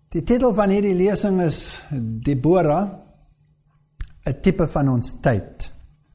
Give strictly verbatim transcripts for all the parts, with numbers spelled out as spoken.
Die titel van hierdie lesing is Deborah, 'n tipe van ons tyd.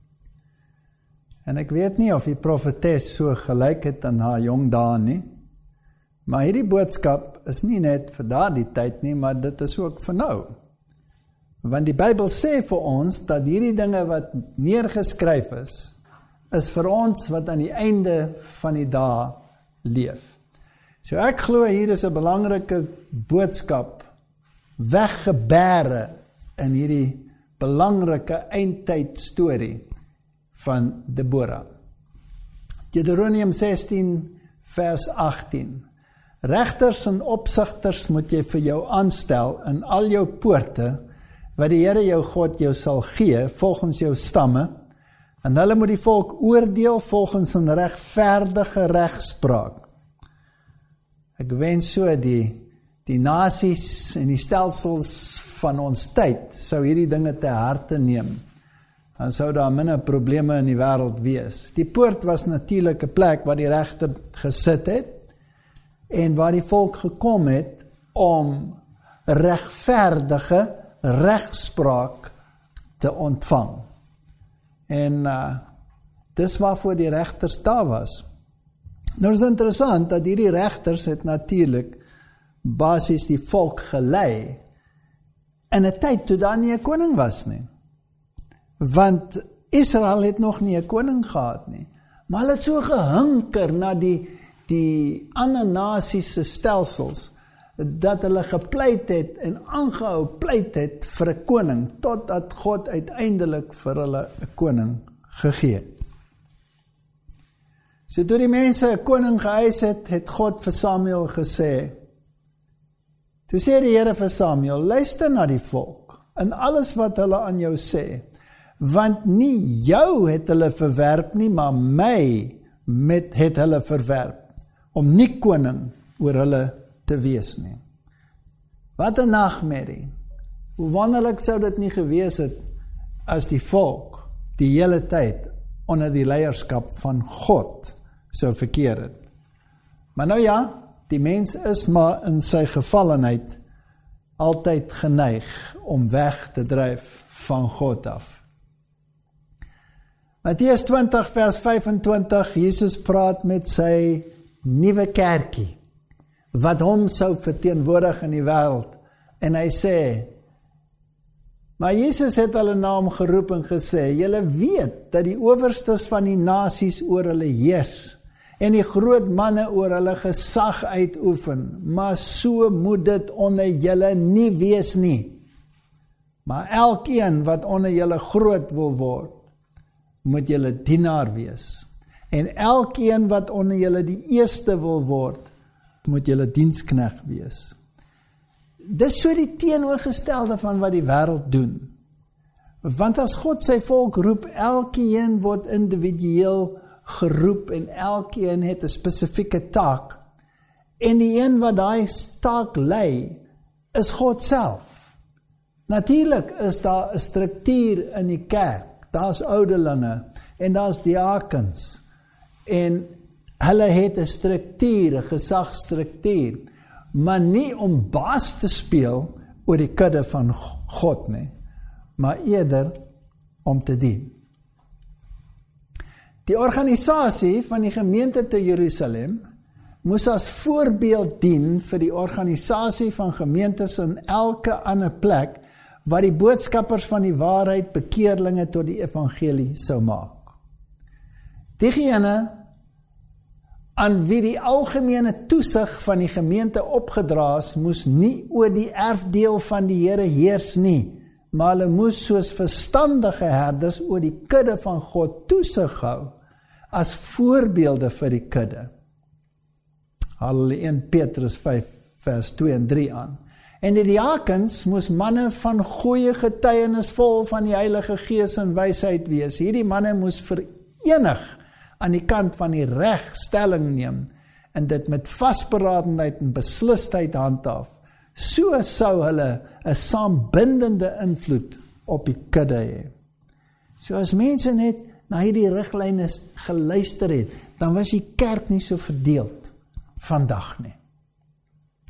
En ek weet nie of die profetes so gelyk het aan haar jong dae nie, maar hierdie boodskap is nie net vir daardie tyd nie, maar dit is ook vir nou. Want die Bybel sê vir ons dat hierdie dinge wat neergeskryf is, is vir ons wat aan die einde van die dae leef. So ek glo hier is 'n belangrike boodskap weggebêre in hierdie belangrike eindtyd storie van Deborah. Deuteronomium sestien vers agttien. Regters en opsigters moet jy vir jou aanstel in al jou poorte wat die Here jou God jou sal gee volgens jou stamme, en hulle moet die volk oordeel volgens 'n regverdige regspraak. Ek wens so die, die nasies en die stelsels van ons tyd sou hierdie dinge te harte neem. Dan sou daar minder probleme in die wêreld wees. Die poort was natuurlik 'n plek waar die regter gesit het en waar die volk gekom het om regverdige regspraak te ontvang. En uh, dis waarvoor die regters daar was. Nou is interessant dat hierdie regters het natuurlik basies die volk gelei in 'n tyd toe daar nie 'n koning was nie. Want Israel het nog nie 'n koning gehad nie. Maar hulle het so gehinker na die, die ander nasies se stelsels, dat hulle gepleit het en aangehou pleit het vir 'n koning, totdat God uiteindelik vir hulle 'n koning gegee het. So toe die mense 'n koning geëis het, het God vir Samuel gesê, toe sê die Here vir Samuel, luister na die volk, in alles wat hulle aan jou sê, want nie jou het hulle verwerp nie, maar my met het hulle verwerp, om nie koning oor hulle te wees nie. Wat 'n nagmerrie. Hoe wonderlik sou dit nie gewees het, as die volk die hele tyd onder die leierskap van God sou verkeer het. Maar nou ja, die mens is maar in sy gevallenheid altyd geneig om weg te dryf van God af. Matteus twintig vers vyfentwintig, Jesus praat met sy nuwe kerkie, wat hom sou verteenwoordig in die wêreld, en hy sê, maar Jesus het hulle naam geroep en gesê, julle weet dat die owerstes van die nasies oor hulle heers, en die groot manne oor hulle gesag uitoefen, maar so moet dit onder julle nie wees nie. Maar elkeen wat onder julle groot wil word, moet julle dienaar wees. En elkeen wat onder julle die eerste wil word, moet julle dienskneg wees. Dis so die teenoorgestelde van wat die wêreld doen. Want as God sy volk roep, elkeen word individueel geroep en elkeen het 'n spesifieke taak. En die een wat daai taak lei, is God self. Natuurlik is daar 'n struktuur in die kerk. Daar's ouderlinge en daar's diakens. En hulle het 'n struktuur, 'n gesagsstruktuur, maar nie om baas te speel oor die kudde van God nie, maar eerder om te dien. Die organisasie van die gemeente te Jerusalem moes as voorbeeld dien vir die organisasie van gemeentes in elke ander plek waar die boodskappers van die waarheid bekeerlinge tot die evangelie sou maak. Diegene aan wie die algemene toesig van die gemeente opgedra is, moes nie oor die erfdeel van die Here heers nie, maar hulle moes soos verstandige herders oor die kudde van God toesig hou, as voorbeelde vir die kudde. Haal hulle eerste Petrus vyf vers twee en drie aan. En die diakens moes manne van goeie getuienis vol van die Heilige Gees en wysheid wees. Hierdie manne moes verenig aan die kant van die reg stelling neem en dit met vasberadenheid en beslistheid handhaaf. So sou hulle 'n saambindende invloed op die kudde hê. So as mense net na hierdie riglyne geluister het, dan was die kerk nie so verdeeld vandag nie.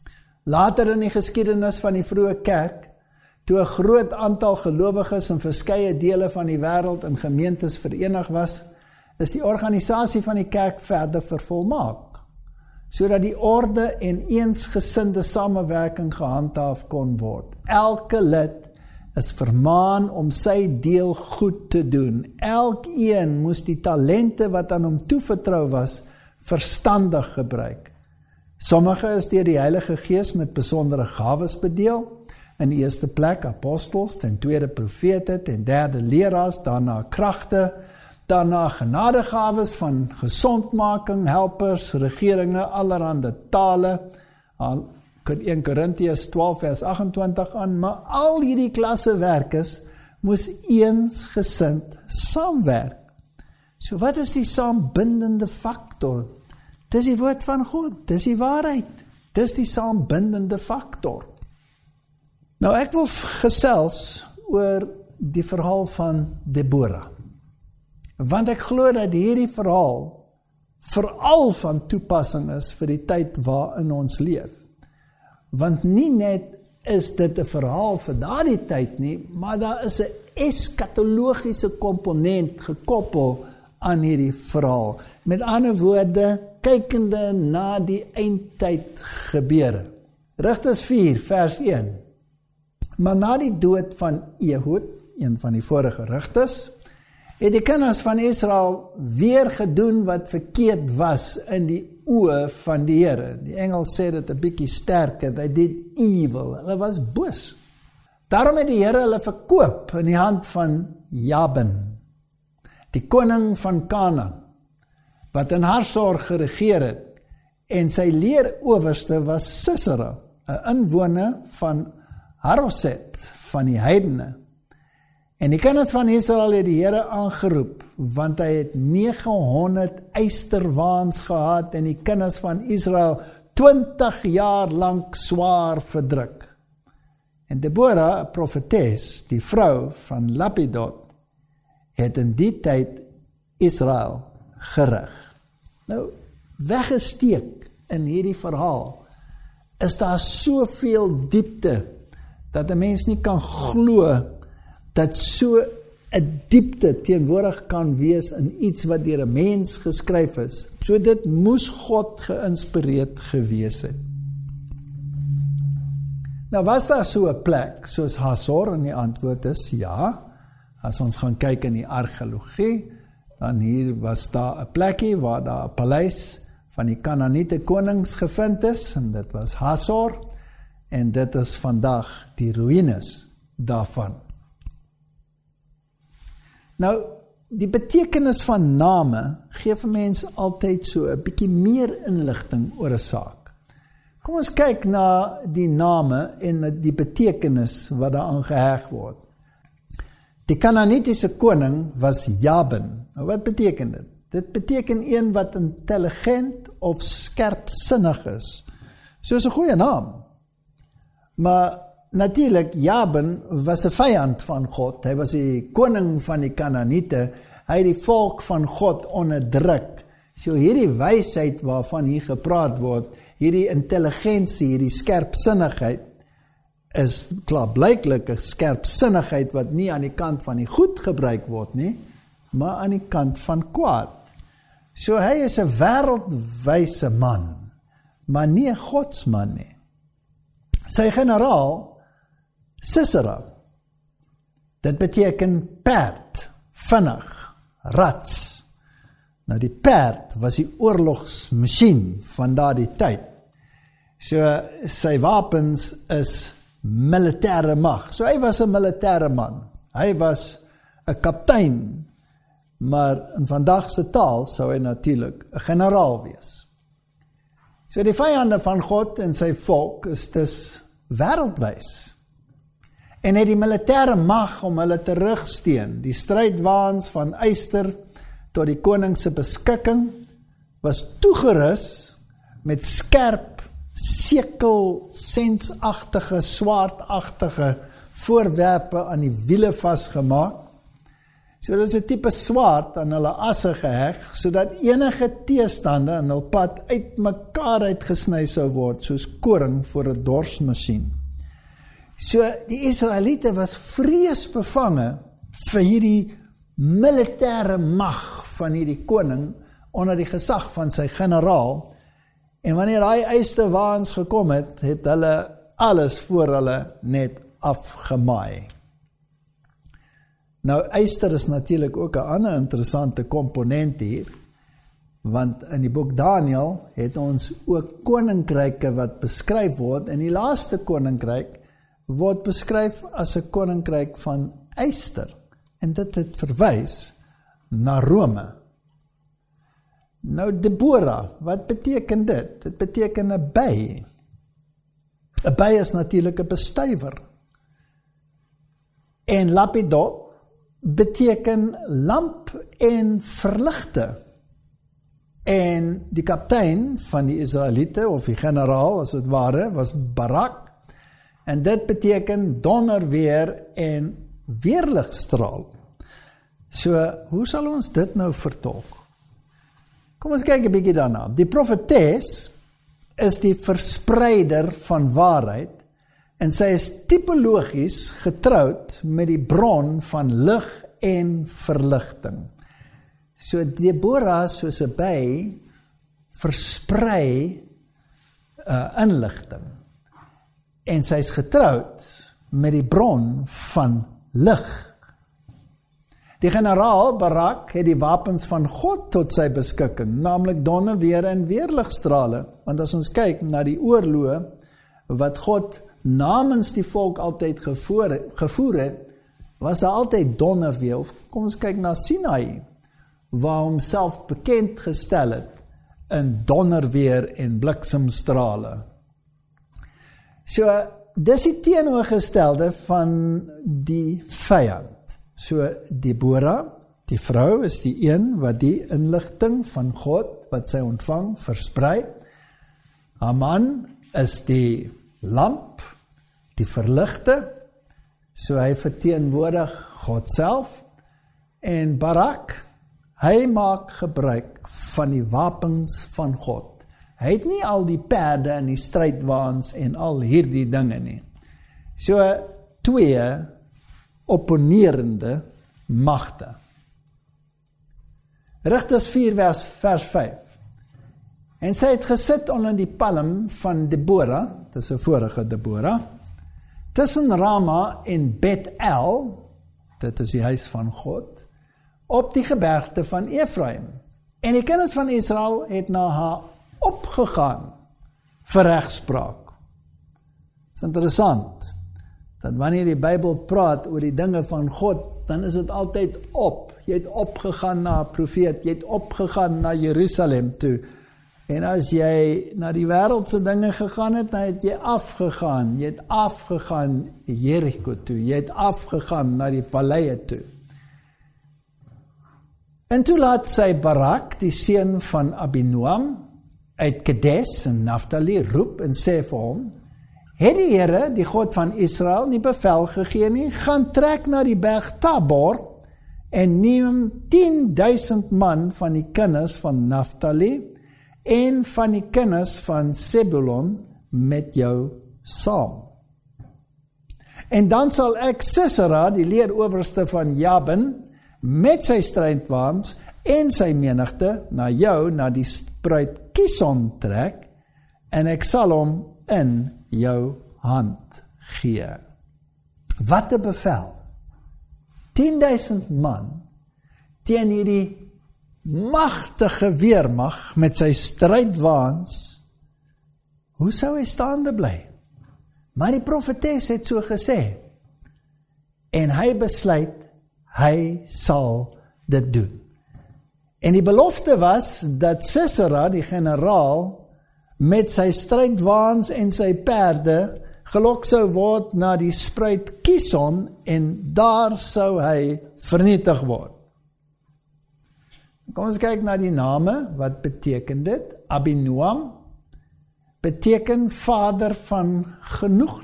Later in die geskiedenis van die vroeë kerk, toe 'n groot aantal gelowiges in verskeie dele van die wêreld in gemeentes verenig was, is die organisasie van die kerk verder vervolmaak, sodat die orde en eensgesinde samewerking gehandhaaf kon word. Elke lid is vermaan om sy deel goed te doen. Elkeen moes die talente wat aan hom toevertrou was, verstandig gebruik. Sommige is deur die Heilige Gees met besondere gawes bedeel, in die eerste plek apostels, ten tweede profete, ten derde leraars, daarna kragte, daarna genadegawes van gesondmaking, helpers, regeringe, allerhande tale, al een Korintiërs twaalf vers agt en twintig aan, maar al hierdie klasse werkers moes eensgesind saamwerk. So wat is die saambindende faktor? Dis die woord van God, dis die waarheid, dis die saambindende faktor. Nou ek wil gesels oor die verhaal van Deborah, want ek glo dat hierdie verhaal veral van toepassing is vir die tyd waarin ons leef. Want nie net is dit 'n verhaal vir daardie tyd nie, maar daar is 'n eskatologiese komponent gekoppel aan hierdie verhaal. Met ander woorde, kykende na die eindtyd gebeure. Rigters vier vers een. Maar na die dood van Ehud, een van die vorige rigters, het die kinders van Israel weer gedoen wat verkeerd was in die oë van die Here. Die Engels sê dit 'n bietjie sterker, they did evil, hulle was boos. Daarom het die Here hulle verkoop in die hand van Jabin, die koning van Kanaan, wat in Harsor geregeer het, en sy leerowerste was Sisera, 'n inwoner van Haroset, van die heidene. En die kinders van Israel het die Here aangeroep, want hy het negenhonderd eysterwaans gehad en die kinders van Israel twintig jaar lank swaar verdruk. En Deborah, 'n profetes, die vrou van Lapidot, het in die tyd Israel gerig. Nou, weggesteek in hierdie verhaal, is daar soveel diepte, dat 'n mens nie kan glo, dat so 'n diepte teenwoordig kan wees in iets wat deur 'n mens geskryf is. So dit moes God geïnspireerd gewees het. Nou was daar so 'n plek soos Hasor, en die antwoord is ja. As ons gaan kyk in die argeologie, dan hier was daar 'n plekkie waar daar 'n paleis van die Kanaaniete konings gevind is, en dit was Hasor, en dit is vandag die ruïnes daarvan. Nou, die betekenis van name gee vir mense altyd so 'n bietjie meer inligting oor 'n saak. Kom ons kyk na die name en die betekenis wat daaraan geheg word. Die Kanaanitiese koning was Jabin. Nou wat beteken dit? Dit beteken een wat intelligent of skerpsinnig is. So is 'n goeie naam. Maar natuurlik, Jabin was 'n vyand van God. Hy was die koning van die Kanaaniete. Hy het die volk van God onderdruk. So hierdie wysheid waarvan hier gepraat word, hierdie intelligensie, hierdie skerpsinnigheid, is klaarblyklik 'n skerpsinnigheid wat nie aan die kant van die goed gebruik word nie, maar aan die kant van kwaad. So hy is 'n wêreldwyse man, maar nie 'n godsman nie. Sy generaal, Sisera, dit beteken perd, vinnig, rats. Nou die perd was die oorlogsmasjien van daardie tyd. So sy wapens is militêre mag. So hy was 'n militêre man. Hy was 'n kaptein, maar in vandag se taal sou hy natuurlik 'n generaal wees. So die vyande van God en sy volk is dus wêreldwys. En het die militêre mag om hulle te terugsteun. Die strydwaans van yster tot die koning se beskikking was toegerus met skerp, sekel, sensagtige, swaardagtige voorwerpe aan die wiele vasgemaak. So dit is 'n tipe swaard aan hulle asse geheg, sodat enige teestander in hul pad uit mekaar uitgesny sou word, soos koring voor 'n dorsmasjien. So die Israeliete was vreesbevange vir hierdie militêre mag van hierdie koning onder die gesag van sy generaal. En wanneer daai eiste waans gekom het, het hulle alles voor hulle net afgemaai. Nou, yster is natuurlik ook 'n ander interessante komponent hier, want in die boek Daniël het ons ook koninkryke wat beskryf word, en die laaste koninkryk word beskryf as 'n koninkryk van yster, en dit het verwys na Rome. Nou, Deborah, wat beteken dit? Dit beteken 'n by. 'n By is natuurlik 'n bestuiver. En lapidot beteken lamp en verligte. En die kaptein van die Israeliete, of die generaal as het ware, was Barak. En dit beteken donderweer en weerligstraal. So, hoe sal ons dit nou vertolk? Kom ons kyk 'n bietjie daarna. Die profetes is die verspreider van waarheid, en sy is tipologies getroud met die bron van lig en verligting. So Deborah, soos 'n by, versprei uh, inligting. En sy is getroud met die bron van lig. Die generaal Barak het die wapens van God tot sy beskikking, naamlik donderweer en weerligstrale. Want as ons kyk na die oorloë wat God namens die volk altyd gevoer, gevoer het, was daar altyd donderweer. Of kom ons kyk na Sinai, waar homself bekend gestel het in donderweer en bliksemstrale. So, dis die teenoorgestelde van die vyand. So, Deborah, die vrou, is die een wat die inligting van God, wat sy ontvang, versprei. Haar man is die lamp, die verligte, so hy verteenwoordig God self. En Barak, hy maak gebruik van die wapens van God. Hy het nie al die perde en die strydwaans en al hierdie dinge nie. So, twee opponerende magte. Rigters vier vers, vers vyf. En sy het gesit onder die palm van Deborah, dis 'n vorige Deborah, tussen Rama en Bet-El, dit is die huis van God, op die gebergte van Efraim. En die kinders van Israel het na haar opgegaan vir regspraak. Dit is interessant, dat wanneer die Bybel praat oor die dinge van God, dan is dit altyd op. Jy het opgegaan na 'n profeet, jy het opgegaan na Jerusalem toe. En as jy na die wêreldse dinge gegaan het, dan het jy afgegaan. Jy het afgegaan Jericho toe, jy het afgegaan na die valleie toe. En toe laat sy Barak, die seun van Abinoam, uit Kedes en Naphtali roep en sê vir hom, het die Here, die God van Israel, nie bevel gegee nie, gaan trek na die berg Tabor en neem tien duisend man van die kinders van Naphtali en van die kinders van Zebulon met jou saam. En dan sal ek Sisera, die leerowerste van Jabin, met sy strydwaans en sy menigte na jou, na die spruit Kison trek, en ek sal hom in jou hand gee. Wat 'n bevel. tien duisend man teen hierdie magtige weermag met sy strydwaans. Hoe sou hy staande bly? Maar die profetes het so gesê. En hy besluit, hy sal dit doen. En die belofte was dat Sisera, die generaal, met sy strydwaans en sy perde gelok sou word na die spruit Kison en daar sou hy vernietig word. Kom ons kyk na die name, wat beteken dit? Abinoam beteken vader van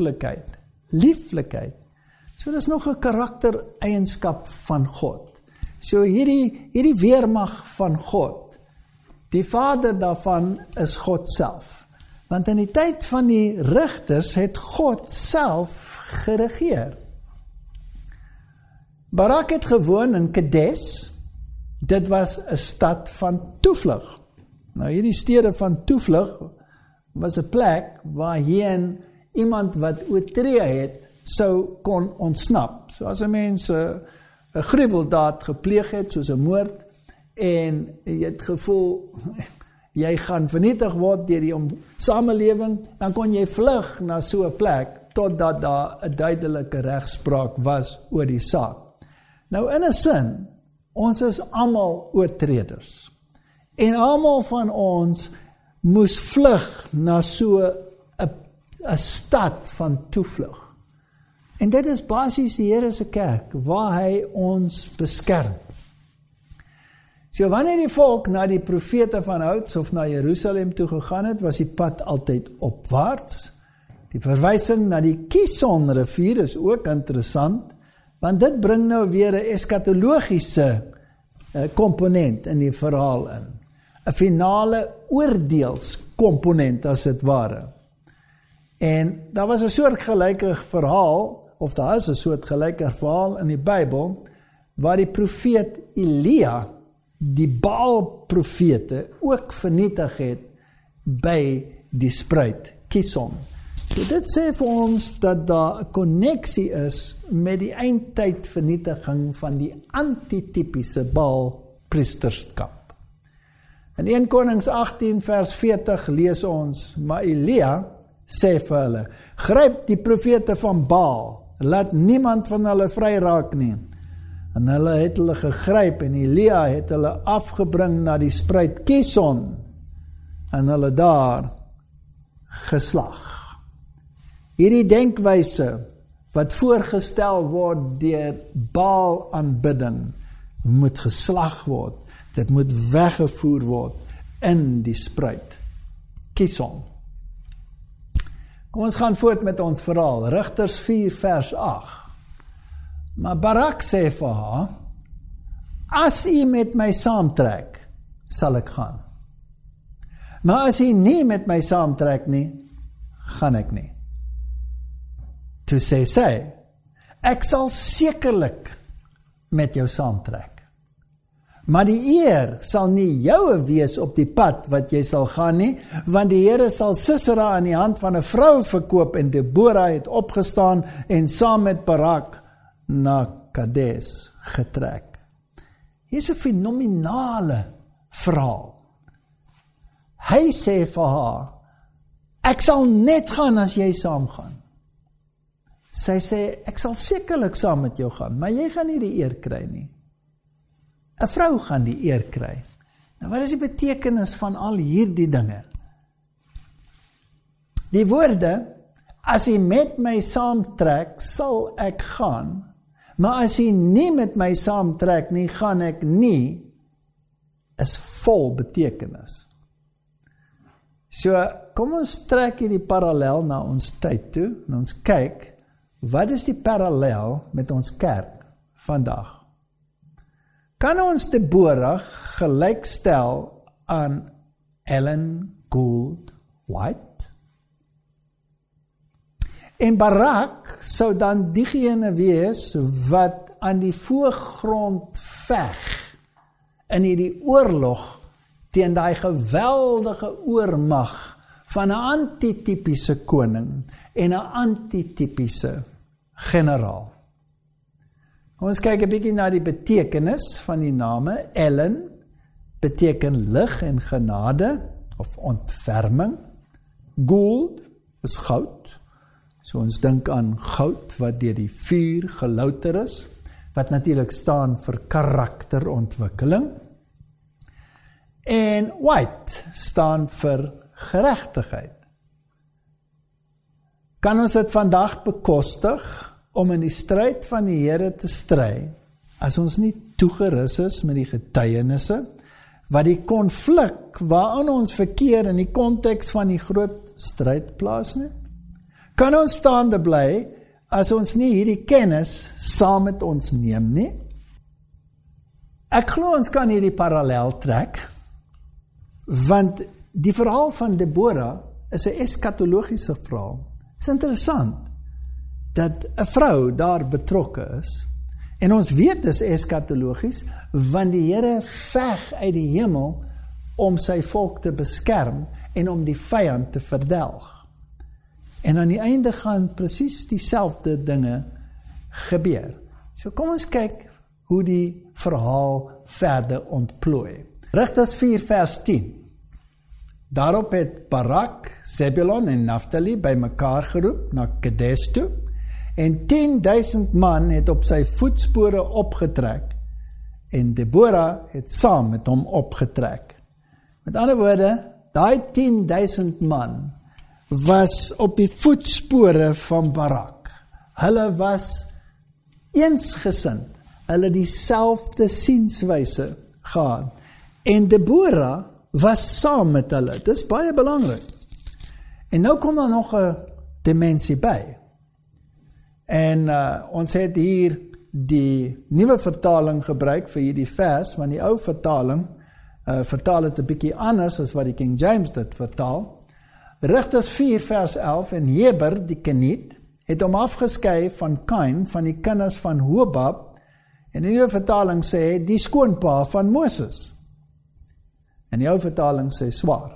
genoeglikheid, lieflikheid. So dis nog 'n karaktereienskap van God. So hierdie, hierdie weermag van God, die vader daarvan is God self. Want in die tyd van die rigters het God self geregeer. Barak het gewoon in Kadesh, dit was 'n stad van toevlug. Nou hierdie stede van toevlug was 'n plek waarheen iemand wat oortree het, sou kon ontsnap. So as 'n mens 'n gruweldaad gepleeg het, soos 'n moord, en jy het gevoel, jy gaan vernietig word deur die samelewing, dan kon jy vlug na so 'n plek, totdat daar 'n duidelike regspraak was oor die saak. Nou in 'n sin, ons is almal oortreders. En almal van ons moes vlug na so 'n 'n stad van toevlug. En dit is basies die Here se kerk, waar hy ons beskerm. So wanneer die volk na die profete van ouds of na Jerusalem toe gegaan het, was die pad altyd opwaarts. Die verwysing na die Kison rivier is ook interessant, want dit bring nou weer 'n eskatologiese komponent in die verhaal in. 'n Finale oordeelskomponent as dit ware. En daar was 'n soortgelyke verhaal, of daar is 'n soortgelyke verhaal in die Bybel, waar die profeet Elia die Baal-profete ook vernietig het by die spruit Kison. So dit sê vir ons dat daar 'n koneksie is met die eindtyd vernietiging van die antitypiese Baal-priesterskap. In Eerste Konings agttien vers veertig lees ons, maar Elia sê vir hulle, gryp die profete van Baal, laat niemand van hulle vry raak nie. En hulle het hulle gegryp en Elia het hulle afgebring na die spruit Kison en hulle daar geslag. Hierdie denkwyse wat voorgestel word deur Baal aanbidding moet geslag word. Dit moet weggevoer word in die spruit Kison. Kom ons gaan voort met ons verhaal. Rigters vier vers agt. Maar Barak sê vir haar, as u met my saamtrek, sal ek gaan. Maar as u nie met my saamtrek nie, gaan ek nie. Toe sê sy, ek sal sekerlik met jou saamtrek. Maar die eer sal nie joue wees op die pad wat jy sal gaan nie, want die Here sal Sisera in die hand van 'n vrou verkoop en Deborah het opgestaan en saam met Barak na Kadesh getrek. Hier is 'n fenominale verhaal. Hy sê vir haar, ek sal net gaan as jy saam gaan. Sy sê, ek sal sekerlik saam met jou gaan, maar jy gaan nie die eer kry nie. 'n Vrou gaan die eer kry. Nou wat is die betekenis van al hierdie dinge? Die woorde, as jy met my saamtrek, sal ek gaan, maar as jy nie met my saamtrek nie, gaan ek nie, is vol betekenis. So, kom ons trek hierdie parallel na ons tyd toe, en ons kyk, wat is die parallel met ons kerk vandag? Kan ons Deborah gelykstel aan Ellen Gould White? En Barak sou dan diegene wees wat aan die voorgrond veg in hierdie oorlog teen daai geweldige oormag van 'n antitypiese koning en 'n antitypiese generaal. Ons kyk 'n bietjie na die betekenis van die name. Ellen beteken lig en genade of ontferming. Gold is goud. So ons dink aan goud wat deur die vuur gelouter is, wat natuurlik staan vir karakterontwikkeling. En white staan vir geregtigheid. Kan ons dit vandag bekostig om in die stryd van die Here te stry, as ons nie toegerus is met die getuienisse, wat die konflik waarin ons verkeer in die konteks van die groot stryd plaas nie? Kan ons staande bly, as ons nie hierdie kennis saam met ons neem nie? Ek glo ons kan hierdie parallel trek, want die verhaal van Deborah is 'n eskatologiese verhaal. Het is interessant dat 'n vrou daar betrokke is, en ons weet dis eskatologies, want die Here veg uit die hemel om sy volk te beskerm en om die vyand te verdelg. En aan die einde gaan presies dieselfde dinge gebeur. So kom ons kyk hoe die verhaal verder ontplooi. Rigters vier vers tien. Daarop het Barak, Zebulon en Naphtali by mekaar geroep na Kadesh toe, en tienduisend man het op sy voetspore opgetrek, en Deborah het saam met hom opgetrek. Met ander woorde, daai tienduisend man was op die voetspore van Barak. Hulle was eensgesind, hulle dieselfde sienswyse gehad, en Deborah was saam met hulle. Dit is baie belangrik. En nou kom daar nog 'n dimensie by. En uh, ons het hier die nuwe vertaling gebruik vir hierdie vers, want die ou vertaling uh, vertaal het 'n bietjie anders as wat die King James dit vertaal. Rigters vier vers elf, en Heber die Keniet het hom afgeskei van Kain, van die kinders van Hobab, en die nuwe vertaling sê die skoonpa van Moses. En die ou vertaling sê swaar.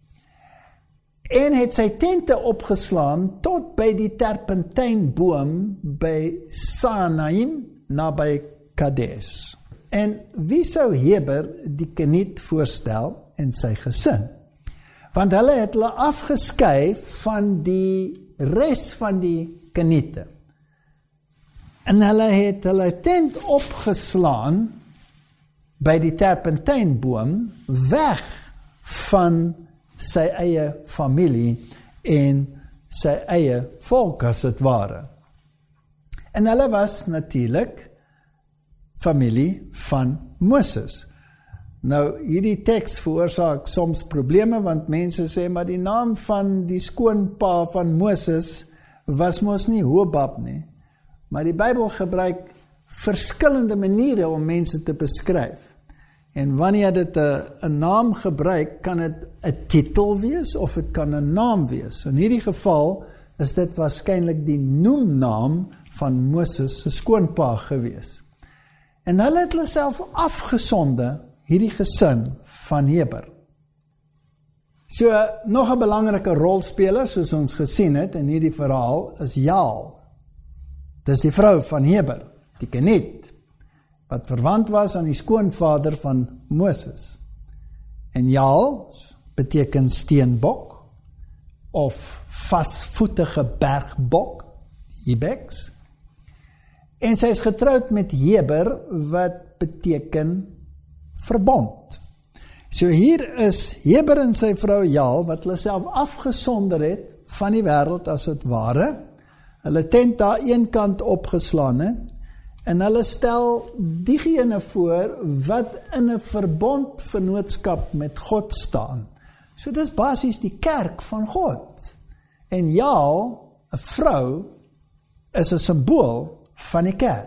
En het sy tente opgeslaan tot by die terpentynboom by Saanaim naby Kadesh. En wie sou Heber die Keniet voorstel en sy gesin? Want hulle het hulle afgeskei van die res van die Keniete. En hulle het hulle tent opgeslaan by die terpentynboom, weg van sy eie familie en sy eie volk as het ware. En hulle was natuurlik familie van Moses. Nou, hierdie teks veroorsaak soms probleme, want mense sê, maar die naam van die skoonpa van Moses was mos nie Hobab nie. Maar die Bybel gebruik verskillende maniere om mense te beskryf. En wanneer dit 'n naam gebruik, kan dit 'n titel wees of dit kan 'n naam wees. In hierdie geval is dit waarskynlik die noemnaam van Moses se skoonpa gewees. En hulle het hulle self afgesonde, hierdie gesin van Heber. So, nog 'n belangrike rolspeler, soos ons gesien het in hierdie verhaal, is Jaal. Dis die vrou van Heber, die Keniet, wat verwant was aan die skoonvader van Moses. En Jaal beteken steenbok, of vasvoetige bergbok, ibex. En sy is getroud met Heber, wat beteken verbond. So hier is Heber en sy vrou Jaal, wat hulle self afgesonder het van die wêreld as het ware. Hulle tent daar een kant opgeslaan het, en hulle stel diegene voor wat in 'n verbondvernootskap met God staan. So dis basies die kerk van God. En Jaal, 'n vrou, is 'n simbool van die kerk.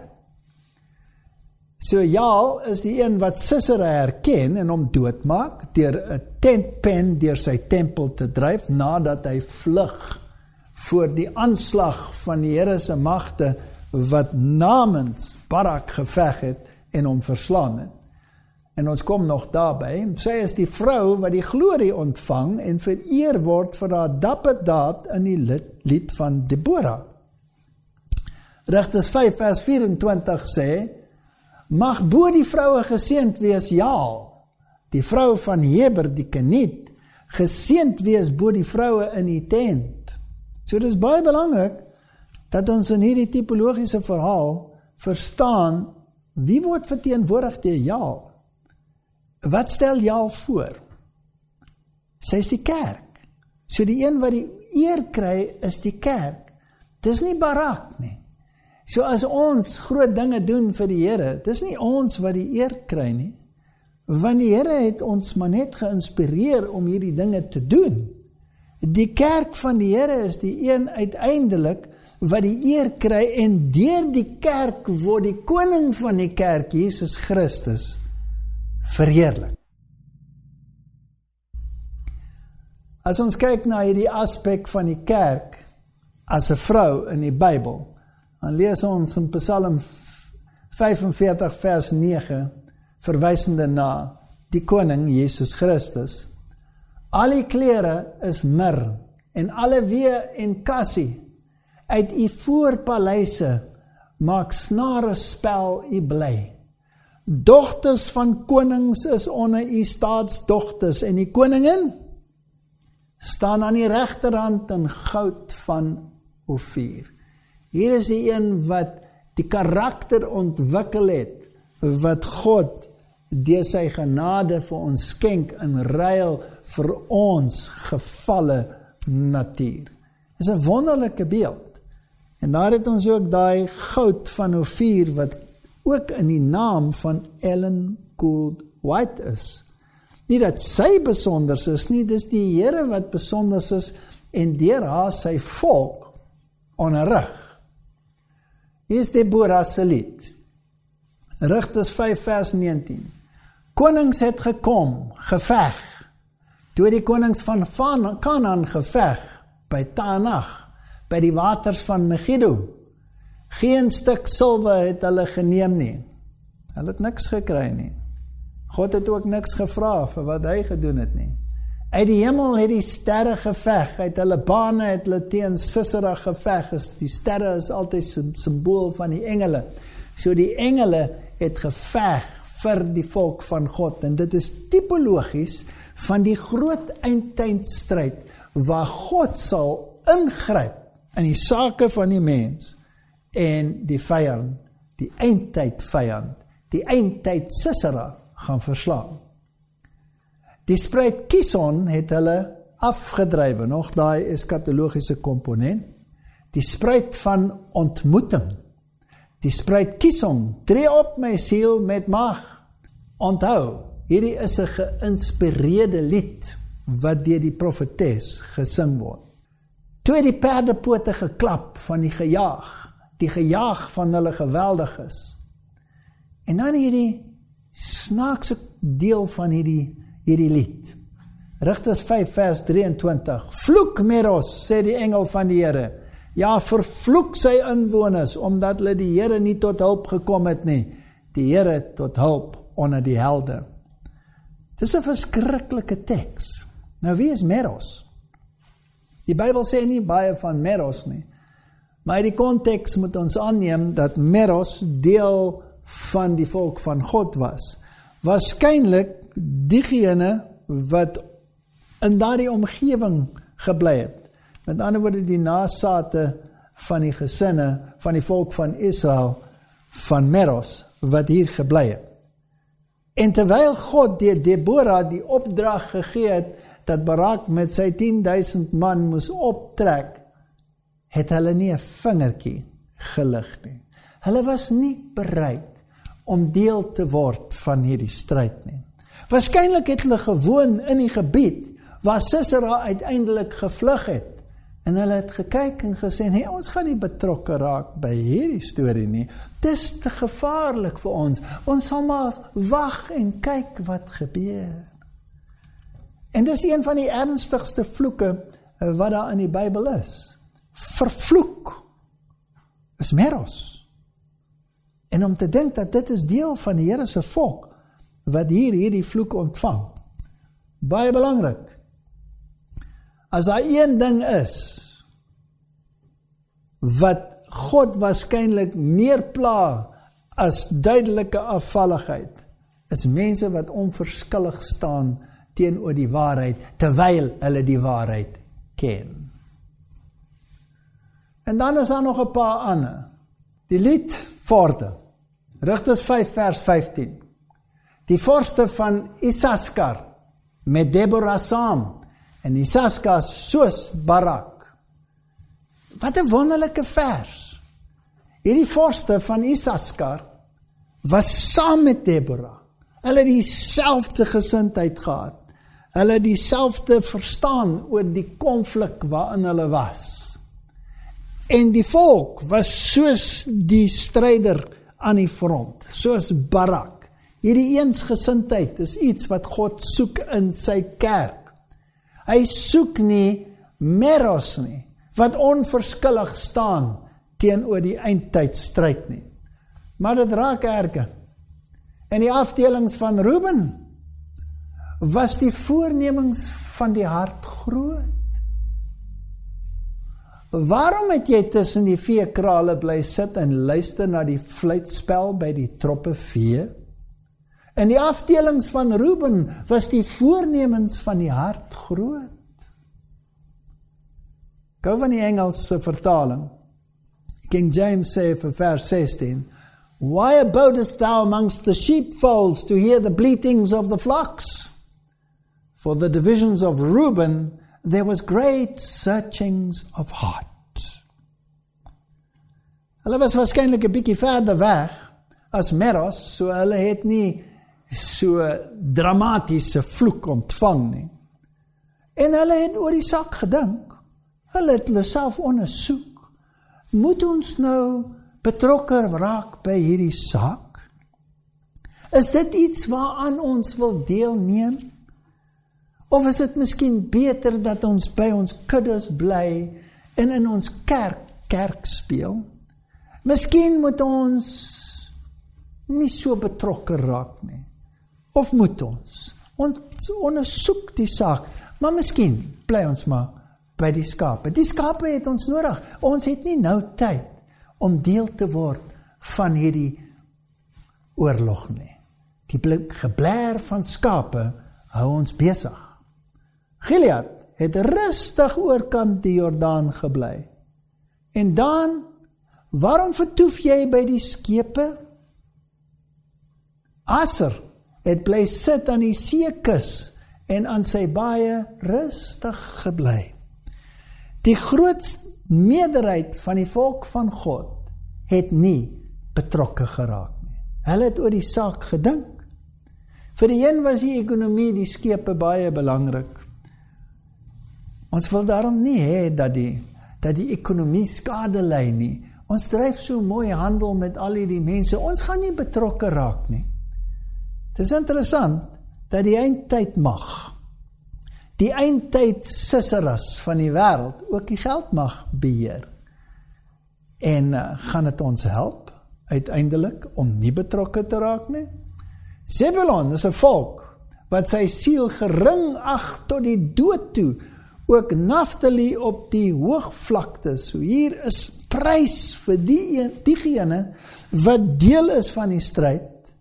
So Jaal is die een wat Sisera herken en hom doodmaak deur 'n tentpen deur sy tempel te dryf nadat hy vlug voor die aanslag van die Here se magte wat namens Barak geveg het en hom verslaan het. En ons kom nog daarby. Sy is die vrou wat die glorie ontvang en vereer word vir haar dapper daad in die lied van Deborah. Rigters vyf vers vyf-en-twintig sê, mag bo die vroue geseënd wees Jaal, die vrou van Heber die Keniet, geseënd wees bo die vroue in die tent. So dit is baie belangrik dat ons in hierdie typologiese verhaal verstaan, wie word verteenwoordig deur Jaal? Wat stel Jaal voor? Sy is die kerk. So die een wat die eer kry, is die kerk. Dis nie Barak nie. So as ons groot dinge doen vir die Here, dis nie ons wat die eer kry nie, want die Here het ons maar net geïnspireer om hierdie dinge te doen. Die kerk van die Here is die een uiteindelik wat die eer kry, en deur die kerk word die koning van die kerk, Jesus Christus, verheerlik. As ons kyk na hierdie aspek van die kerk as 'n vrou in die Bybel, dan lees ons in Psalm vyfenveertig vers nege, verwysende na die koning Jesus Christus. Al die klere is mir, en alle wee en kassie, uit u voorpaleise maak snare spel u bly. Dogters van konings is onder u staatsdogters, en die koningin staan aan die regterhand in goud van Ophir. Hier is die een wat die karakter ontwikkel het, wat God deur sy genade vir ons skenk in ruil vir ons gevalle natuur. Dit is 'n wonderlike beeld. En daar het ons ook daai goud van Ophir wat ook in die naam van Ellen Gould White is. Nie dat sy besonders is nie, dis die Here wat besonders is en deur haar sy volk onderrig. Hier is Deborah se lied. Rigters vyf vers negentien. Konings het gekom, geveg, toe die konings van Kanaan geveg, by Taanach, by die waters van Megiddo. Geen stuk silwer het hulle geneem nie. Hulle het niks gekry nie. God het ook niks gevra vir wat hy gedoen het nie. Uit die hemel het die sterre geveg, uit hulle bane het hulle teen Sisera geveg. Die sterre is altyd 'n simbool van die engele. So die engele het geveg vir die volk van God, en dit is tipologies van die groot eindtydstryd, waar God sal ingryp in die sake van die mens, en die vyand, die eindtyd vyand, die eindtyd Sisera gaan verslaan. Die spruit Kison het hulle afgedrywe, nog daai eskatologiese komponent, die spruit van ontmoeting, die spruit Kison, tree op my siel met mag, onthou, hierdie is 'n geïnspireerde lied, wat deur die profetes gesing word. Toe die perdepote geklap van die gejaag, die gejaag van hulle geweldiges. En dan hierdie snaakse deel van hierdie, hierdie lied. Rigters vyf vers drieëntwintig. Vloek Meros, sê die engel van die Here. Ja, vervloek sy inwoners, omdat hulle die Here nie tot hulp gekom het nie. Die Here tot hulp onder die helde. Dis 'n verskriklike teks. Nou, wie is Meros? Die Bybel sê nie baie van Meros nie. Maar in die konteks moet ons aanneem dat Meros deel van die volk van God was. Waarskynlik diegene wat in daardie omgewing gebly het. Met ander woorde die nasate van die gesinne van die volk van Israel, van Meros, wat hier gebly het. En terwyl God deur Deborah die opdrag gegee het, dat Barak met sy tienduisend man moes optrek, het hulle nie 'n vingertjie gelig nie. Hulle was nie bereid om deel te word van hierdie stryd nie. Waarskynlik het hulle gewoon in die gebied waar Sisera uiteindelik gevlug het. En hulle het gekyk en gesê, nee, ons gaan nie betrokke raak by hierdie storie nie. Dis te gevaarlik vir ons. Ons sal maar wag en kyk wat gebeur. En dis een van die ernstigste vloeke wat daar in die Bybel is. Vervloek is Meros. En om te dink dat dit is deel van die Here se volk, wat hier hierdie vloek ontvang. Baie belangrik. As daar een ding is, wat God waarskynlik meer pla as duidelike afvalligheid, is mense wat onverskillig staan teenoor die waarheid, terwyl hulle die waarheid ken. En dan is daar nog 'n paar ander. Die lied Vorte, Rigters vyf vers vyftien. Die vorste van Isaskar, met Deborah saam, en Isaskar soos Barak. Wat 'n wonderlike vers. Hierdie vorste van Isaskar was saam met Deborah. Hulle het dieselfde gesindheid gehad. Hulle het dieselfde verstaan oor die konflik waarin hulle was. En die volk was soos die stryder aan die front, soos Barak. Hierdie eensgesindheid is iets wat God soek in sy kerk. Hy soek nie meros nie, wat onverskillig staan teenoor die eindtydstryd nie. Maar dit raak erger. En die afdelings van Reuben was die voornemings van die hart groot. Waarom het jy tussen die veekrale bly sit en luister na die fluitspel by die troppe vee? In die afdelings van Reuben was die voornemens van die hart groot. Ek hou van die Engelse vertaling. King James sê vir vers sestien, Why abodest thou amongst the sheepfolds to hear the bleatings of the flocks? For the divisions of Reuben there was great searchings of heart. Hulle was waarskynlik 'n bietjie verder weg as Meros, so hulle het nie so dramatiese vloek ontvang nie. En hulle het oor die saak gedink. Hulle het hulle self ondersoek. Moet ons nou betrokke raak by hierdie saak? Is dit iets waaraan ons wil deelneem? Of is dit miskien beter dat ons by ons kuddes bly en in ons kerk, kerk speel? Miskien moet ons nie so betrokke raak nie. Of moet ons? Ons ondersoek die saak, maar miskien bly ons maar by die skape. Die skape het ons nodig. Ons het nie nou tyd om deel te word van hierdie oorlog nie. Die geblaar van skape hou ons besig. Gilead het rustig oorkant die Jordaan gebly. En dan, waarom vertoef jy by die skepe? Aser het bly sit aan die seekus en aan sy baie rustig gebly. Die grootste meerderheid van die volk van God het nie betrokke geraak nie. Hulle het oor die saak gedink. Vir die een was die ekonomie, die skepe baie belangrik. Ons wil daarom nie hê dat die, dat die ekonomie skade ly nie. Ons dryf so mooi handel met al die mense. Ons gaan nie betrokke raak nie. Het is interessant dat die eindtyd mag, die eindtyd Siseras van die wêreld ook die geld mag beheer. En uh, gaan dit ons help uiteindelik om nie betrokke te raak nie? Zebulon is 'n volk wat sy siel gering ag tot die dood toe, ook Naftali op die hoogvlakte. So hier is prys vir die diegene wat deel is van die stryd,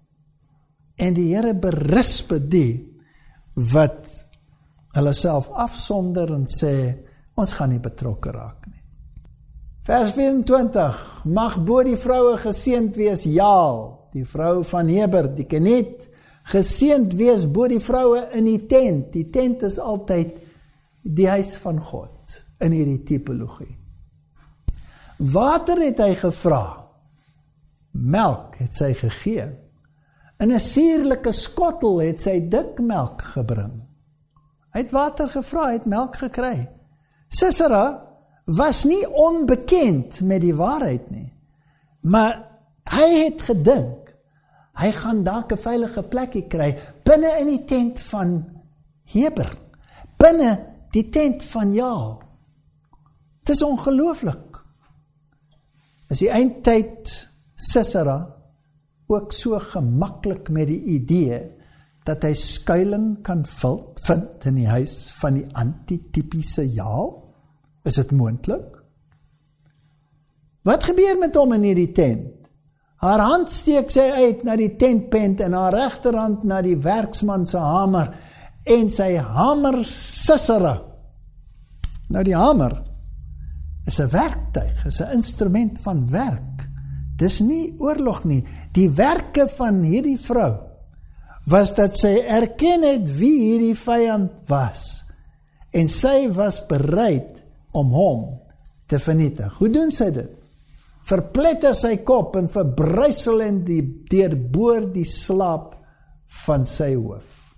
en die Here berisp die wat hulle self afsonder en sê, ons gaan nie betrokke raak nie. Vers vyf-en-twintig, mag bo die vroue geseënd wees Jaal, die vrou van Heber, die Kenet, geseënd wees bo die vroue in die tent. Die tent is altyd die huis van God, in hierdie typologie. Water het hy gevra, melk het sy gegee, in 'n suurlike skottel het sy dik melk gebring. Hy het water gevra, hy het melk gekry. Sisera was nie onbekend met die waarheid nie, maar hy het gedink, hy gaan dalk 'n veilige plekkie kry, binne in die tent van Heber, binne die tent van Jaal. Het is ongelooflik. Is die eindtyd Sisera ook so gemaklik met die idee dat hy skuiling kan vind in die huis van die antitypiese Jaal? Is dit moontlik? Wat gebeur met hom in hierdie tent? Haar hand steek sy uit na die tentpent en haar regterhand na die werksman se hamer en sy hamer Sisera. Nou die hamer is 'n werktuig, is 'n instrument van werk. Dis nie oorlog nie. Die werke van hierdie vrou was dat sy erken het wie hierdie vyand was. En sy was bereid om hom te vernietig. Hoe doen sy dit? Verpletter sy kop en verbrysel en die deurboor die slaap van sy hoof.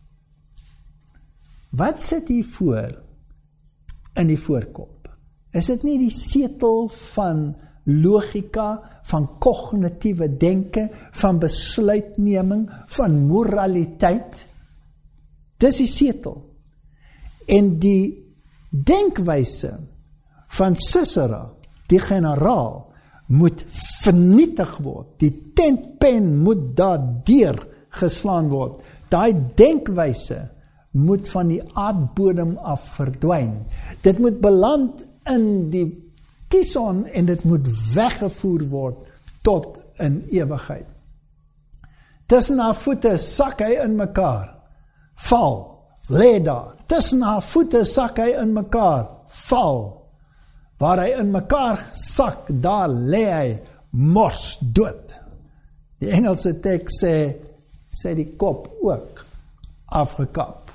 Wat sit hier voor in die voorkop? Is dit nie die setel van logika, van kognitiewe denke, van besluitneming, van moraliteit. Dis die setel. En die denkwyse van Sisera, die generaal, moet vernietig word. Die tentpen moet daardeur geslaan word. Daai denkwyse moet van die aardbodem af verdwyn. Dit moet beland in die Kison en dit moet weggevoer word tot in ewigheid. Tussen haar voete sak hy in mekaar, val, lê daar. Tussen haar voete sak hy in mekaar, val. Waar hy in mekaar sak, daar lê hy mors dood. Die Engelse teks sê, sê die kop ook afgekap.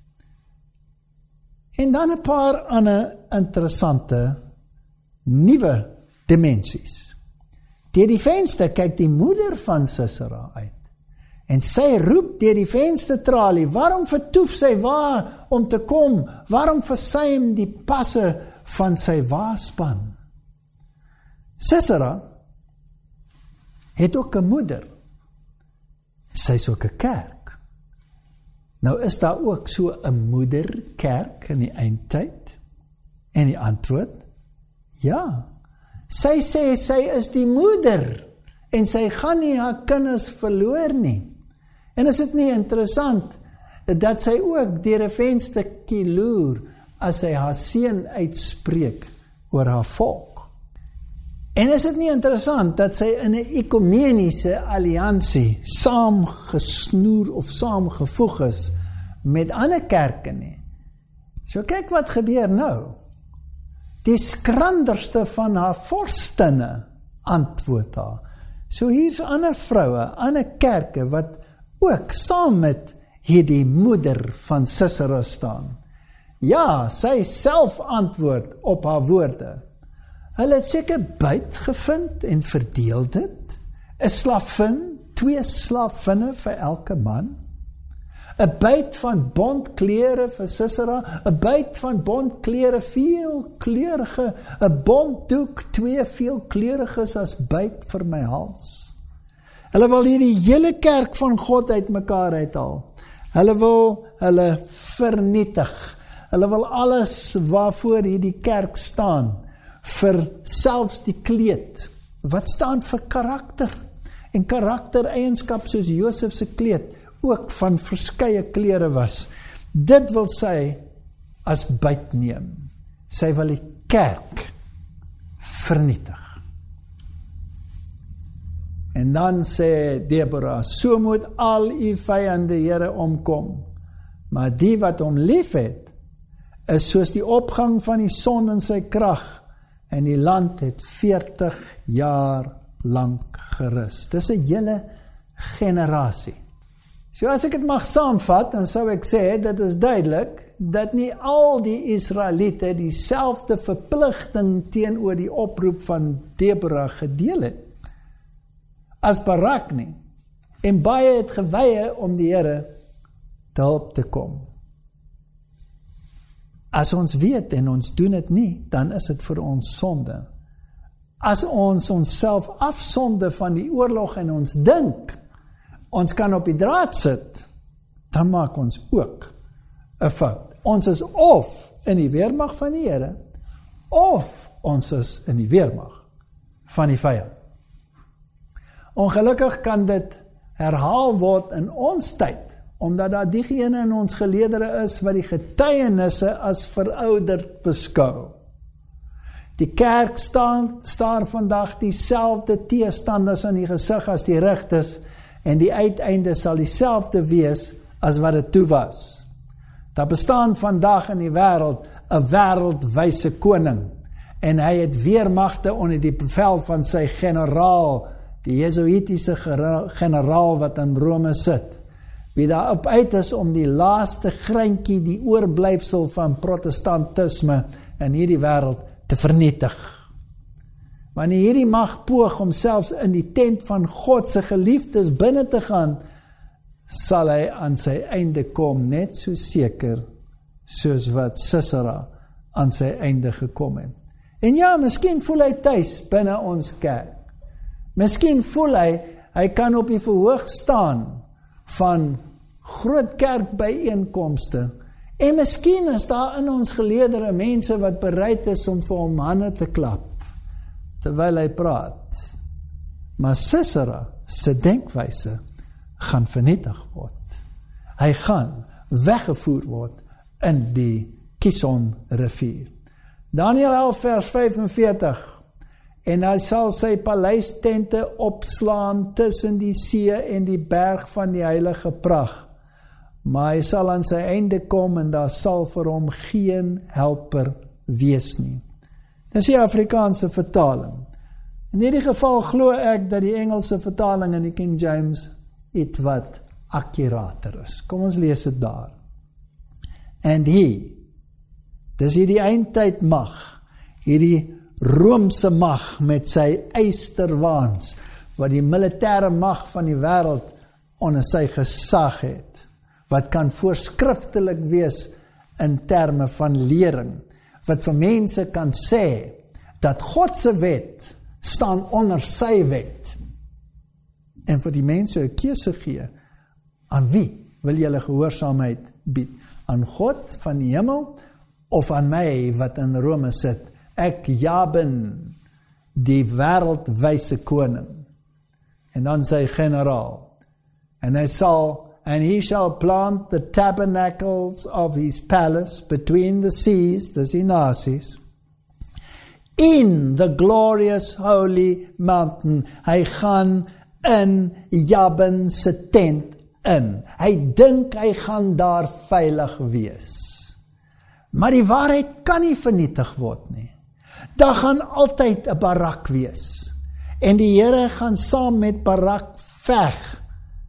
En dan 'n paar ander interessante nuwe dimensies. Deur die venster kyk die moeder van Sisera uit. En sy roep deur die venstertralie, waarom vertoef sy waar om te kom? Waarom versuim die passe van sy waarspan? Sisera het ook 'n moeder. Sy is ook 'n kerk. Nou is daar ook so 'n moederkerk in die eindtyd? En die antwoord, ja. Sy sê sy is die moeder en sy gaan nie haar kinders verloor nie. En is dit nie interessant dat sy ook deur 'n venstertjie loer as sy haar seën uitspreek oor haar volk? En is dit nie interessant dat sy in 'n ekumeniese alliansie saamgesnoer of saamgevoeg is met ander kerke nie? So kyk wat gebeur nou. Die skranderste van haar vorstinne antwoord haar. So hier's ander vroue, ander kerke wat ook saam met hierdie moeder van Sisera staan. Ja, sy self antwoord op haar woorde. Hulle het seker byt gevind en verdeel dit. 'n Slavin, twee slavinne vir elke man. 'n byt van bondklere vir Sisera, 'n byt van bondklere, veelkleurige, 'n bonddoek, twee veelkleuriges as byt vir my hals. Hulle wil hierdie hele kerk van God uitmekaar uithaal. Hulle wil hulle vernietig. Hulle wil alles waarvoor hierdie kerk staan, vir selfs die kleed, wat staan vir karakter, en karaktereienskap soos Josef se kleed, ook van verskeie klere was. Dit wil sy as byt neem. Sy wil die kerk vernietig. En dan sê Deborah, so moet al u vyande, Here, omkom. Maar die wat hom lief het, is soos die opgang van die son in sy krag, en die land het veertig jaar lank gerus. Dis 'n hele generasie. So as ek dit mag saamvat, dan sou ek sê, dit is duidelik, dat nie al die Israeliete dieselfde verpligting teenoor die oproep van Deborah gedeel het, as Barak nie, en baie het geweier om die Here te help te kom. As ons weet en ons doen dit nie, dan is dit vir ons sonde. As ons onsself afsonde van die oorlog en ons dink, ons kan op die draad sit, dan maak ons ook 'n fout. Ons is of in die weermag van die Here, of ons is in die weermag van die vyand. Ongelukkig kan dit herhaal word in ons tyd, omdat daar diegene in ons geleedere is wat die getuienisse as verouderd beskou. Die kerk staan, staar vandag dieselfde teestanders in die gesig as die rigters, en die uiteinde sal dieselfde wees as wat dit toe was. Daar bestaan vandag in die wêreld 'n wêreldwyse koning, en hy het weermagte onder die bevel van sy generaal, die Jesuitiese generaal wat in Rome sit, wie daarop uit is om die laaste greintjie, die oorblyfsel van protestantisme in hierdie wêreld te vernietig. Wanneer hierdie mag poog om selfs in die tent van God se geliefdes binne te gaan, sal hy aan sy einde kom, net so seker soos wat Sisera aan sy einde gekom het. En ja, miskien voel hy tuis binne ons kerk. Miskien voel hy, hy kan op die verhoog staan van groot kerkbyeenkomste. En miskien is daar in ons geleedere mense wat bereid is om vir hom hande te klap, terwyl hy praat. Maar Sisera se denkwyse gaan vernietig word. Hy gaan weggevoer word in die Kison rivier. Daniël elf vers vyf en veertig. En hy sal sy paleistente opslaan tussen die see en die berg van die heilige pragt. Maar hy sal aan sy einde kom en daar sal vir hom geen helper wees nie. Dis die Afrikaanse vertaling. In hierdie geval glo ek dat die Engelse vertaling in die King James iets wat akkurater is. Kom ons lees dit daar. And he, dis hierdie eindtyd mag, hierdie Roomse mag met sy eysterwaans, wat die militêre mag van die wêreld onder sy gesag het, wat kan voorskriftelik wees in terme van lering, wat vir mense kan sê, dat God se wet staan onder sy wet, en vir die mense 'n keuse gee, aan wie wil julle gehoorsaamheid bied? Aan God van die hemel, of aan my wat in Rome sit? Ek Jabin, die wêreldwyse koning. En dan sy generaal. En hy sal, and he shall plant the tabernacles of his palace between the seas, dis die nasies, in the glorious holy mountain. Hy gaan in Jabin se tent in. Hy dink hy gaan daar veilig wees. Maar die waarheid kan nie vernietig word nie. Daar gaan altyd 'n Barak wees. En die Here gaan saam met Barak veg.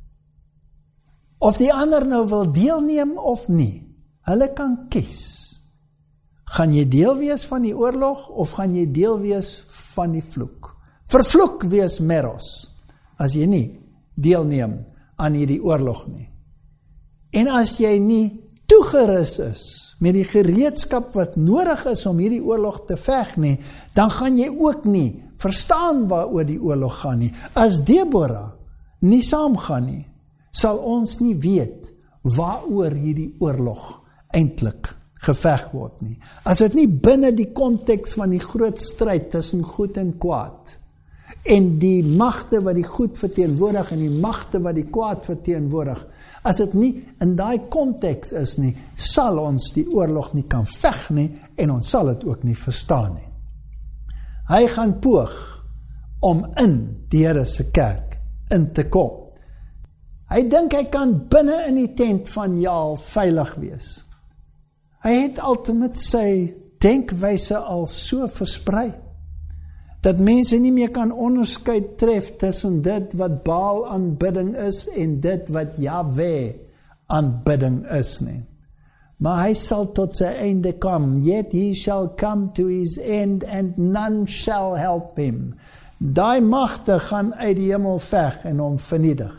Of die ander nou wil deelneem of nie. Hulle kan kies. Gaan jy deel wees van die oorlog of gaan jy deel wees van die vloek? Vervloek wees Meros as jy nie deelneem aan hierdie oorlog nie. En as jy nie toegerus is met die gereedskap wat nodig is om hierdie oorlog te veg nie, dan gaan jy ook nie verstaan waaroor die oorlog gaan nie. As Deborah nie saamgaan nie, sal ons nie weet waaroor hierdie oorlog eintlik geveg word nie. As dit nie binne die konteks van die groot stryd tussen goed en kwaad, en die magte wat die goed verteenwoordig en die magte wat die kwaad verteenwoordig, as dit nie in daai konteks is nie, sal ons die oorlog nie kan veg nie, en ons sal dit ook nie verstaan nie. Hy gaan poog om in die Here se kerk in te kom. Hy dink hy kan binne in die tent van Jaal veilig wees. Hy het altyd sy denkwyse al so versprei, dat mense nie meer kan onderskeid tref tussen dit wat Baal aanbidding is en dit wat Jahwe aanbidding is nie. Maar hy sal tot sy einde kom, yet he shall come to his end and none shall help him. Daai magte gaan uit die hemel veg en hom vernietig.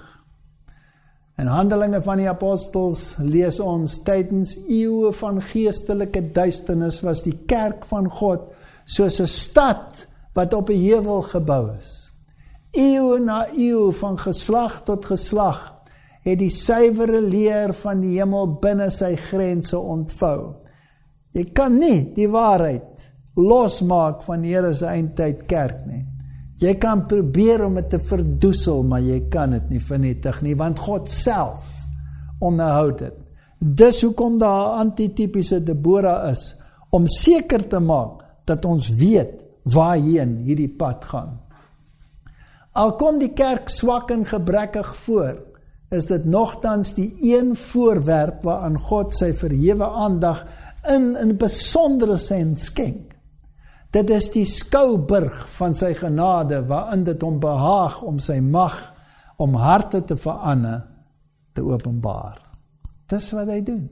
In Handelinge van die Apostels lees ons, tydens eeue van geestelike duisternis was die kerk van God soos 'n stad wat op 'n heuwel gebou is. Eeuw na eeuw, van geslag tot geslag, het die suiwere leer van die hemel binne sy grense ontvou. Jy kan nie die waarheid losmaak van die Here se eindtyd kerk nie. Jy kan probeer om dit te verdoesel, maar jy kan dit nie vernietig nie, want God self onderhou dit. Dis hoekom daar 'n antitypiese Deborah is, om seker te maak dat ons weet waarheen hierdie pad gaan. Al kom die kerk swak en gebrekkig voor, is dit nogtans die een voorwerp waaraan God sy verhewe aandag in 'n besondere sin skenk. Dit is die skouburg van sy genade, waarin dit hom behaag om sy mag, om harte te verander, te openbaar. Dis wat hy doen.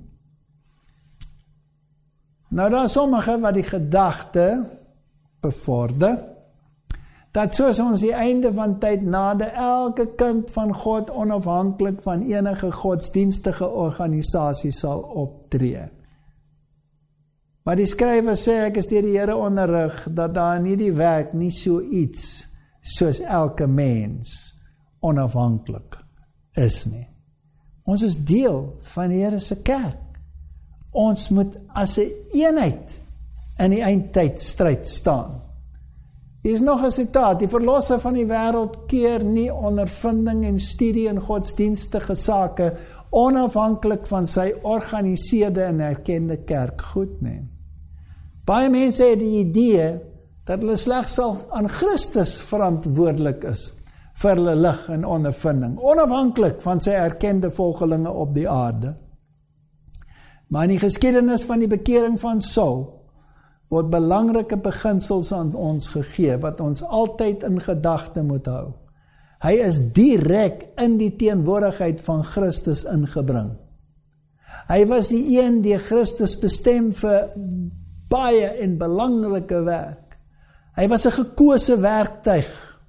Nou daar is sommige wat die gedagte bevorder, dat soos ons die einde van tyd nader, elke kind van God onafhanklik van enige godsdienstige organisasie sal optree. Maar die skrywer sê, ek is deur die Here onderrig, dat daar in hierdie werk nie so iets soos elke mens onafhanklik is nie. Ons is deel van die Here se kerk. Ons moet as 'n eenheid in die eindtyd stryd staan. Hier is nog 'n sitaat, die verlosser van die wêreld keer nie ondervinding en studie in godsdienstige sake onafhanklik van sy organiseerde en erkende kerk goed nie. Baie mense het die idee dat hulle slegs sal aan Christus verantwoordelik is vir hulle lig en ondervinding, onafhanklik van sy erkende volgelinge op die aarde. Maar in die geskiedenis van die bekering van Saul word belangrike beginsels aan ons gegee, wat ons altyd in gedagte moet hou. Hy is direk in die teenwoordigheid van Christus ingebring. Hy was die een die Christus bestem vir baie en belangrike werk. Hy was 'n gekose werktuig.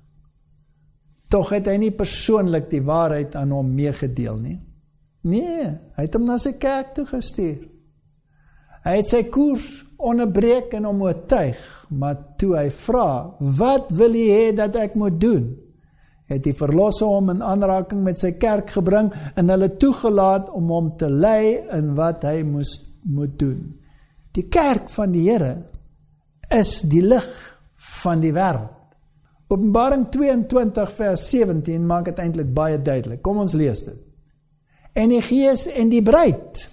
Tog het hy nie persoonlik die waarheid aan hom meegedeel nie. Nee, hy het hom na sy kerk toe gestuur. Hy het sy koers onderbreek en hom oortuig, maar toe hy vra, wat wil jy hê dat ek moet doen? Het die verlosser hom in aanraking met sy kerk gebring en hulle toegelaat om hom te lei in wat hy moes, moet doen. Die kerk van die Here is die lig van die wêreld. Openbaring tweeëntwintig vers sewentien maak dit eintlik baie duidelik. Kom ons lees dit. En die Gees en die bruid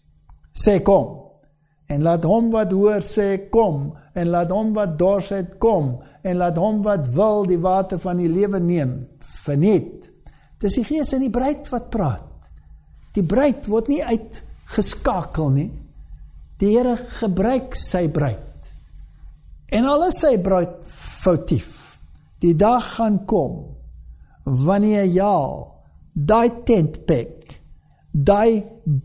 sê kom. En laat hom wat hoor sê kom, en laat hom wat dors het kom, en laat hom wat wil die water van die lewe neem, verniet. Dis die Gees en die bruid wat praat. Die bruid word nie uitgeskakel nie. Die Here gebruik sy bruid. En al is sy bruid foutief, die dag gaan kom, wanneer Jaal, daai tentpek, daai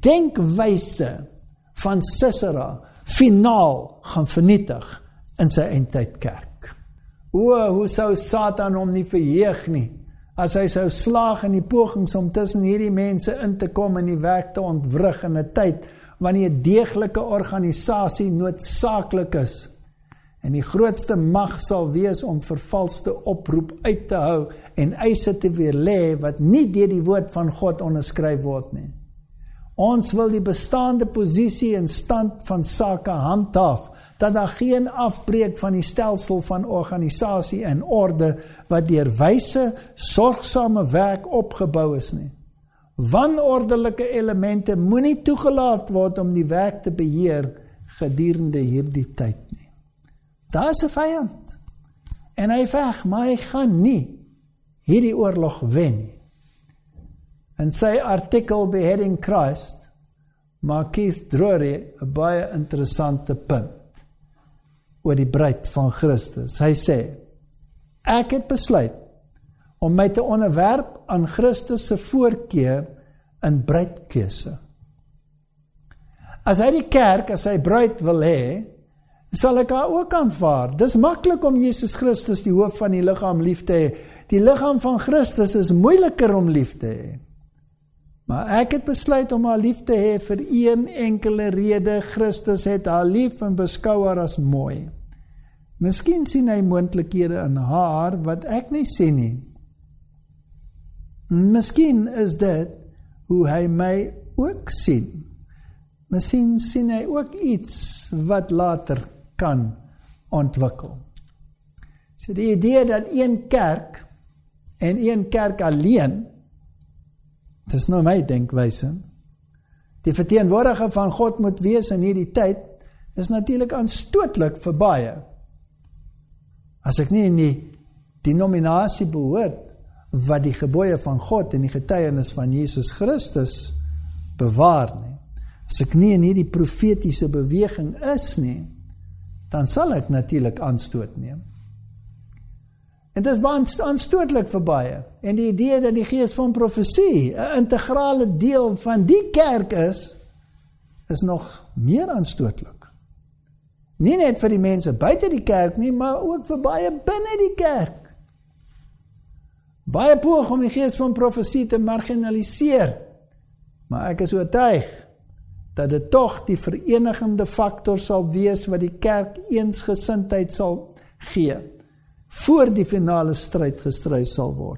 denkwyse van Sisera finaal gaan vernietig in sy eindtydkerk. O, hoe sou Satan hom nie verheug nie, as hy sou slaag in die pogings om tussen hierdie mense in te kom en die werk te ontwrig in 'n tyd wanneer deeglike organisasie noodsaaklik is. En die grootste mag sal wees om vervalste oproep uit te hou en eise te weerlê wat nie deur die woord van God onderskryf word nie. Ons wil die bestaande posisie en stand van sake handhaaf, dat daar geen afbreek van die stelsel van organisasie en orde wat deur wyse, sorgsame werk opgebou is nie. Wanordelike elemente moenie toegelaat word om die werk te beheer gedurende hierdie tyd nie. Daar is 'n vyand en hy veg, maar hy gaan nie hierdie oorlog wen nie. In sy artikel Beheading Christ maak Keith Drury 'n baie interessante punt oor die bruid van Christus. Hy sê, ek het besluit om my te onderwerp aan Christus se voorkeur in bruidkeuse. As hy die kerk, as hy bruid wil hê, sal ek haar ook aanvaar. Dis maklik om Jesus Christus die hoof van die liggaam lief te hê. Die liggaam van Christus is moeiliker om lief te hê. Maar ek het besluit om haar lief te hê vir een enkele rede. Christus het haar lief en beskou haar as mooi. Miskien sien hy moontlikhede in haar wat ek nie sien nie. Miskien is dit hoe hy my ook sien. Miskien sien hy ook iets wat later kan ontwikkel. So die idee dat een kerk en een kerk alleen, dit is nou my denkwyse, die verteenwoordiger van God moet wees in hierdie tyd, is natuurlik aanstootlik vir baie. As ek nie in die denominasie behoort, wat die gebooie van God en die getuienis van Jesus Christus bewaar nie. As ek nie in hierdie profetiese beweging is nie, dan sal ek natuurlik aanstoot neem. En dit is baie aanstootlik vir baie. En die idee dat die gees van profesie 'n integrale deel van die kerk is, is nog meer aanstootlik. Nie net vir die mense buite die kerk nie, maar ook vir baie binne die kerk. Baie poog om die gees van profesie te marginaliseer, maar ek is oortuig dat dit tog die verenigende faktor sal wees wat die kerk eensgesindheid sal gee, voor die finale stryd gestry sal word.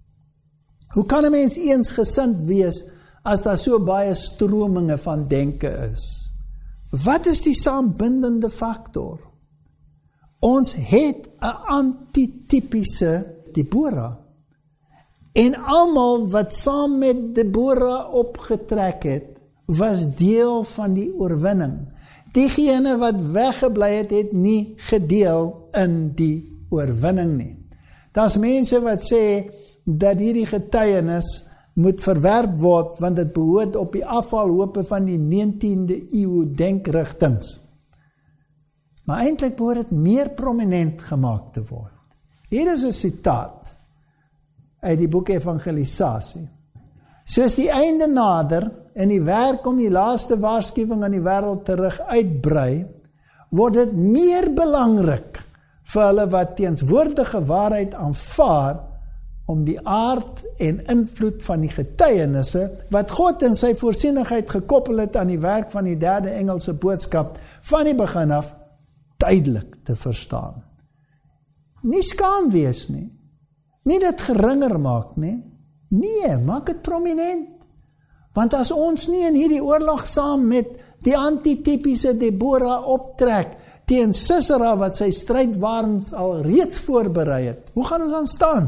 Hoe kan 'n mens eensgesind wees as daar so baie strominge van denke is? Wat is die saambindende faktor? Ons het 'n antitypiese Deborah. En almal wat saam met Deborah opgetrek het, was deel van die oorwinning. Diegene wat weggebly het, het nie gedeel in die oorwinning nie. Daar's mense wat sê dat hierdie getuienis moet verwerp word, want dit behoort op die afvalhope van die negentiende eeu denkrigtings. Maar eintlik behoort dit meer prominent gemaak te word. Hier is 'n sitaat uit die boek Evangelisasie. Soos die einde nader en die werk om die laaste waarskuwing aan die wêreld terug uitbrei, word dit meer belangrik vir hulle wat teenswoordige waarheid aanvaar, om die aard en invloed van die getuienisse, wat God in sy voorsienigheid gekoppel het aan die werk van die derde engelse boodskap, van die begin af duidelik te verstaan. Nie skaam wees nie, nie dit geringer maak nie, nee, maak dit prominent. Want as ons nie in hierdie oorlog saam met die antitypiese Deborah optrek, teen Sisera wat sy strydwaans al reeds voorberei het, hoe gaan ons dan staan?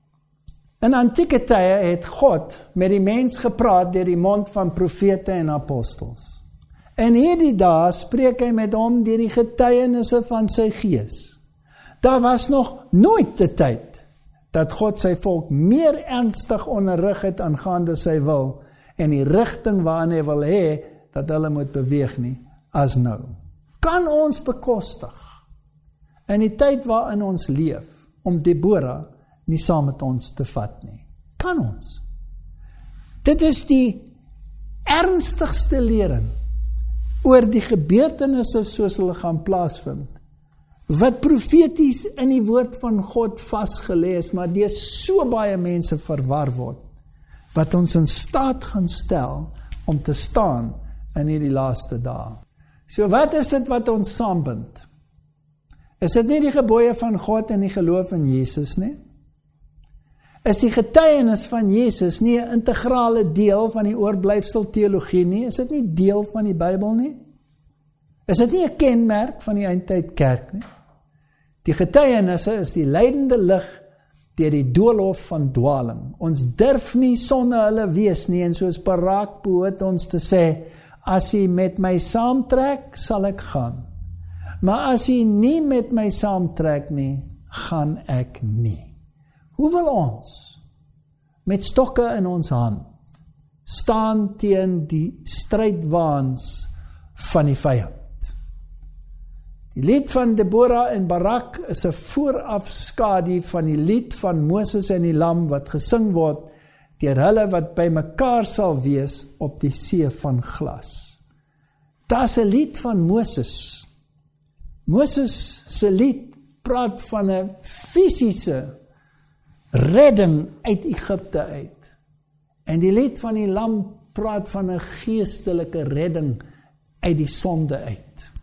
In antieke tye het God met die mens gepraat deur die mond van profete en apostels. En hierdie dae spreek hy met hom deur die getuienisse van sy gees. Daar was nog nooit 'n tyd dat God sy volk meer ernstig onderrig het aangaande sy wil en die rigting waarin hy wil hê dat hulle moet beweeg nie, as nou. Kan ons bekostig in die tyd waarin ons leef om Deborah nie saam met ons te vat nie? Kan ons? Dit is die ernstigste lering oor die gebeurtenisse soos hulle gaan plaasvind, wat profeties in die woord van God vasgelê is, maar deur so baie mense verwar word, wat ons in staat gaan stel om te staan in hierdie laaste dae. So wat is dit wat ons saambind? Is dit nie die gebooie van God en die geloof in Jesus nie? Is die getuienis van Jesus nie 'n integrale deel van die oorblyfsel teologie nie? Is dit nie deel van die Bybel nie? Is dit nie 'n kenmerk van die eindtyd kerk nie? Die getuienisse is die leidende lig deur die doolhof van dwaling. Ons durf nie sonder hulle wees nie, en soos Barak behoort ons te sê, as hy met my saamtrek, sal ek gaan. Maar as hy nie met my saamtrek nie, gaan ek nie. Hoe wil ons met stokke in ons hand staan teen die strydwaans van die vyand? Die lied van Deborah en Barak is 'n voorafskadu van die lied van Moses en die lam wat gesing word deur hulle wat by mekaar sal wees op die see van glas. Daar's 'n lied van Moses. Moses se lied praat van 'n fisiese redding uit Egipte uit. En die lied van die lam praat van 'n geestelike redding uit die sonde uit.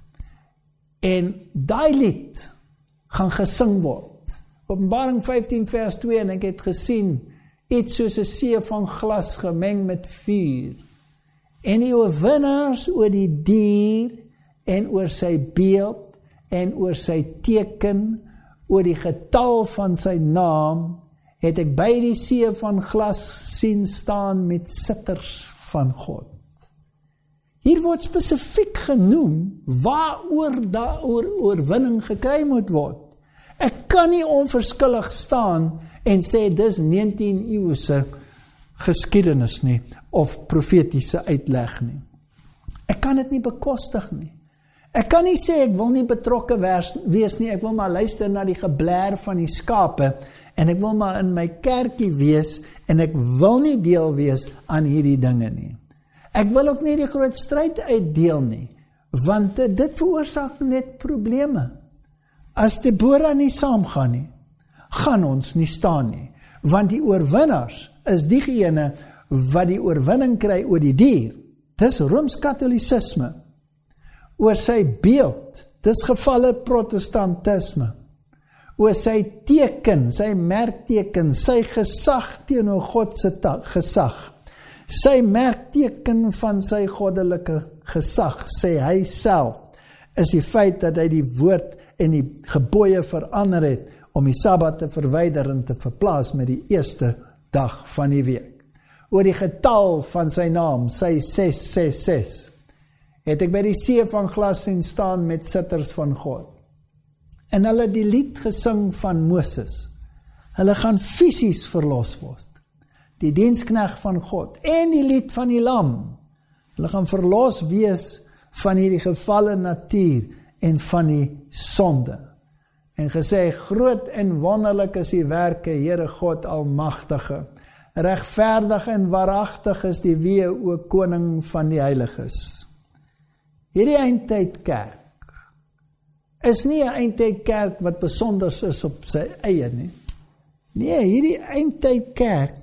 En daai lied gaan gesing word. Openbaring vyftien vers twee, en ek het gesien iets soos 'n see van glas gemeng met vuur. En die oorwinnaars oor die dier en oor sy beeld en oor sy teken, oor die getal van sy naam, het ek by die see van glas sien staan met sitters van God. Hier word spesifiek genoem waaroor daaroor oorwinning gekry moet word. Ek kan nie onverskillig staan en sê dis negentiende eeuse geskiedenis nie, of profetiese uitleg nie. Ek kan dit nie bekostig nie. Ek kan nie sê ek wil nie betrokke wees nie, ek wil maar luister na die geblær van die skape, en ek wil maar in my kerkie wees, en ek wil nie deel wees aan hierdie dinge nie. Ek wil ook nie die groot stryd uitdeel nie, want dit veroorsaak net probleme. As Deborah nie saamgaan nie, gaan ons nie staan nie, want die oorwinnaars is diegene wat die oorwinning kry oor die dier dis Rooms-Katholicisme. Oor sy beeld, dis gevalle protestantisme. Oor sy teken, sy merkteken, sy gesag teenoor God se gesag, sy merkteken van sy goddelike gesag, sê hy self, is die feit dat hy die woord en die gebooie verander het, om die Sabbat te verwyder en te verplaas met die eerste dag van die week. Oor die getal van sy naam, sy ses ses ses, het ek by die see van glas sien staan met sitters van God. En hulle die lied gesing van Moses. Hulle gaan fisies verlos word. Die diensknegt van God en die lied van die lam. Hulle gaan verlos wees van hierdie gevalle natuur en van die sonde. En gesê, groot en wonderlik is die werke, Here God Almagtige. Regverdig en waaragtig is die wee, o koning van die heiliges. Hierdie eindtyd kerk is nie 'n eindtyd kerk wat besonders is op sy eie nie. Nee, hierdie eindtyd kerk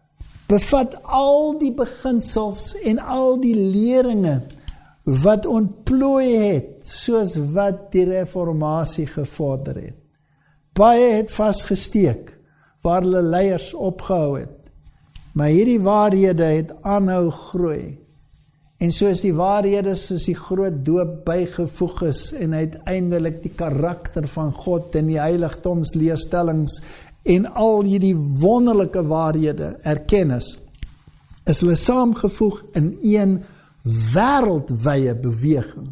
bevat al die beginsels en al die leringe wat ontplooi het, soos wat die reformatie gevorder het. Baie het vasgesteek, waar hulle leiers opgehou het. Maar hierdie waarhede het aanhou groei. En soos die waarhede, soos die groot doop bygevoeg is, en uiteindelik die karakter van God en die heiligdomsleerstellings en al hierdie wonderlike waarhede erken is, is hulle saamgevoeg in een wêreldwye beweging,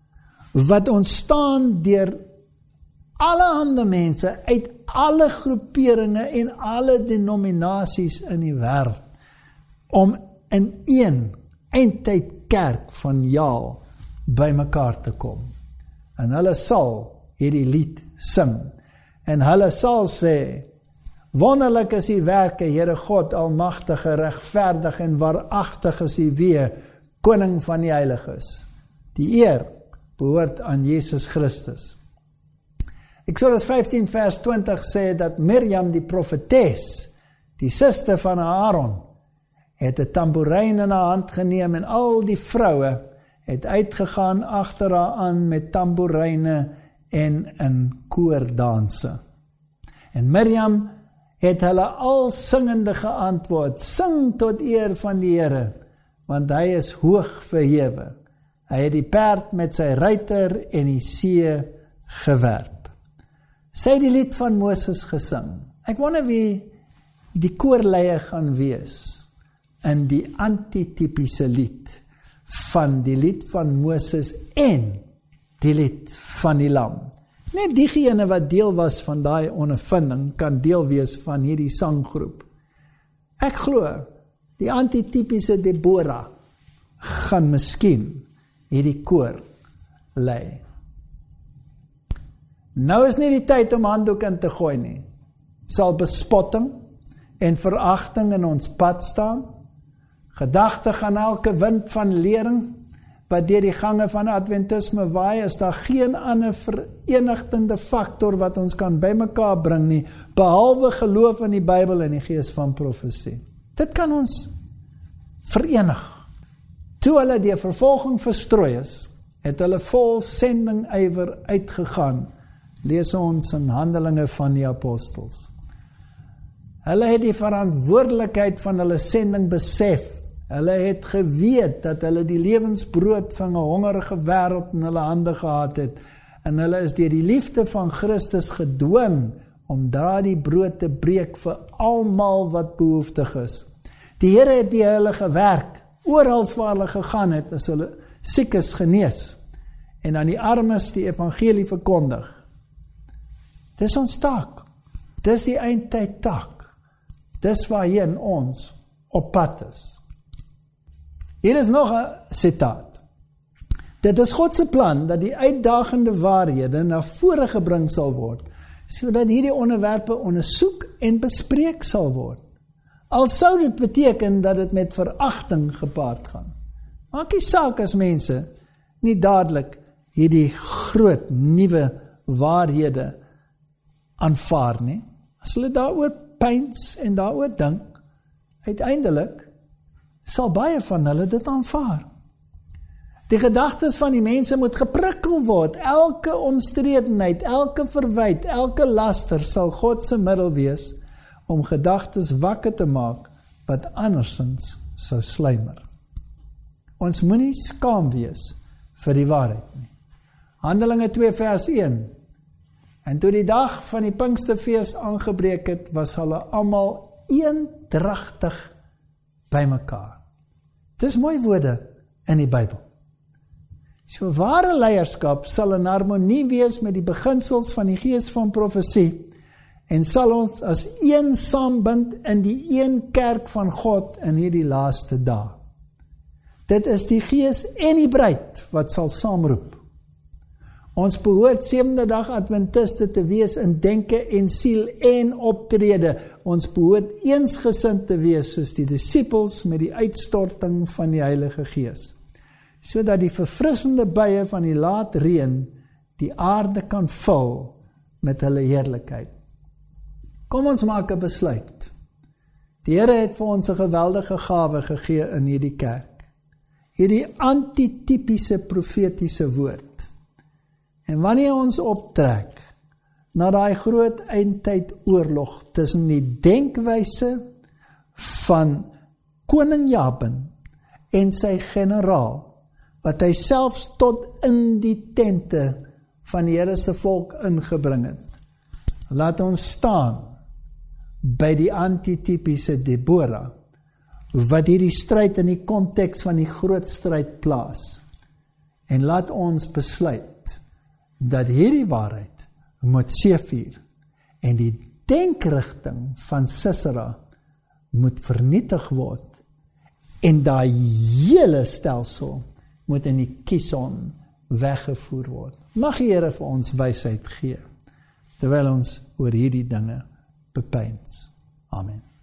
wat ontstaan deur allerhande mense uit alle groeperinge en alle denominasies in die wêreld, om in een eindtyd kerk van Jaal by mekaar te kom. En hulle sal hierdie lied sing, en hulle sal sê, wonderlik is die werke, Here God Almagtige, regverdig en waaragtig is die wee, koning van die heiliges. Die eer behoort aan Jesus Christus. Eksodus vyftien vers twintig sê dat Mirjam die profetes, die suster van Aaron, het 'n tamboerijn in haar hand geneem en al die vroue het uitgegaan agter haar aan met tamboerijne en in koordanse. En Mirjam het hulle al singende geantwoord, sing tot eer van die Here, want hy is hoog verhewe. Hy het die perd met sy ruiter en die see gewerp. Sy het die lied van Moses gesing. Ek wonder wie die koorleier gaan wees in die antitypiese lied van die lied van Moses en die lied van die lam. Net diegene wat deel was van daai ondervinding kan deel wees van hierdie sanggroep. Ek glo, die antitypiese Deborah gaan miskien hierdie koor lei. Nou is nie die tyd om handdoek in te gooi nie. Sal bespotting en veragting in ons pad staan? Gedagtig aan elke wind van lering wat deur die gange van Adventisme waai, is daar geen ander verenigende faktor wat ons kan bymekaar bring nie, behalwe geloof in die Bybel en die gees van profesie. Dit kan ons verenig. Toe hulle die vervolging verstrooi is, het hulle vol sendingywer uitgegaan, lees ons in Handelinge van die Apostels. Hulle het die verantwoordelikheid van hulle sending besef. Hulle het geweet dat hulle die lewensbrood van 'n hongerige wêreld in hulle hande gehad het, en hulle is deur die liefde van Christus gedwing om daardie brood te breek vir almal wat behoeftig is. Die Here het die hulle gewerk, oral waar hulle gegaan het, as hulle siekes genees, en aan die armes die evangelie verkondig. Dis ons taak. Dis die eindtyd taak. Dis waarheen ons op pad is. Hier is nog 'n citaat. Dit is God se plan dat die uitdagende waarhede na vore gebring sal word, sodat hierdie onderwerpe ondersoek en bespreek sal word. Al sou dit beteken dat dit met veragting gepaard gaan. Maak nie saak as mense nie dadelik hierdie groot nuwe waarhede aanvaar nie. As hulle daaroor pyns en daaroor dink, uiteindelik sal baie van hulle dit aanvaar. Die gedagtes van die mense moet geprikkel word. Elke omstredenheid, elke verwyt, elke laster sal God se middel wees om gedagtes wakker te maak wat andersins sou sluimer. Ons moenie skaam wees vir die waarheid nie. Handelinge twee vers een. En toe die dag van die Pinksterfees aangebreek het, was hulle almal eendragtig by mekaar. Dis mooi woorde in die Bybel. So ware leierskap sal in harmonie wees met die beginsels van die gees van profesie en sal ons as een saambind in die een kerk van God in hierdie laaste dae. Dit is die gees en die bruid wat sal saamroep. Ons behoort sewende dag Adventiste te wees in denke en siel en optrede. Ons behoort eensgesind te wees soos die disippels met die uitstorting van die Heilige Gees, sodat die verfrissende buie van die laat reën die aarde kan vul met hulle heerlikheid. Kom ons maak 'n besluit. Die Here het vir ons 'n geweldige gawe gegee in hierdie kerk. Hierdie antitypiese profetiese woord. En wanneer ons optrek na daai groot eindtyd oorlog tussen die denkwyse van koning Jabin en sy generaal, wat hy selfs tot in die tente van die Here se volk ingebring het. Laat ons staan by die antitypiese Deborah, wat hierdie stryd in die konteks van die groot stryd plaas. En laat ons besluit dat hierdie waarheid moet seëvier en die denkrigting van Sisera moet vernietig word en daai hele stelsel moet in die Kison weggevoer word. Mag die Here vir ons wysheid gee, terwyl ons oor hierdie dinge bepeins. Amen.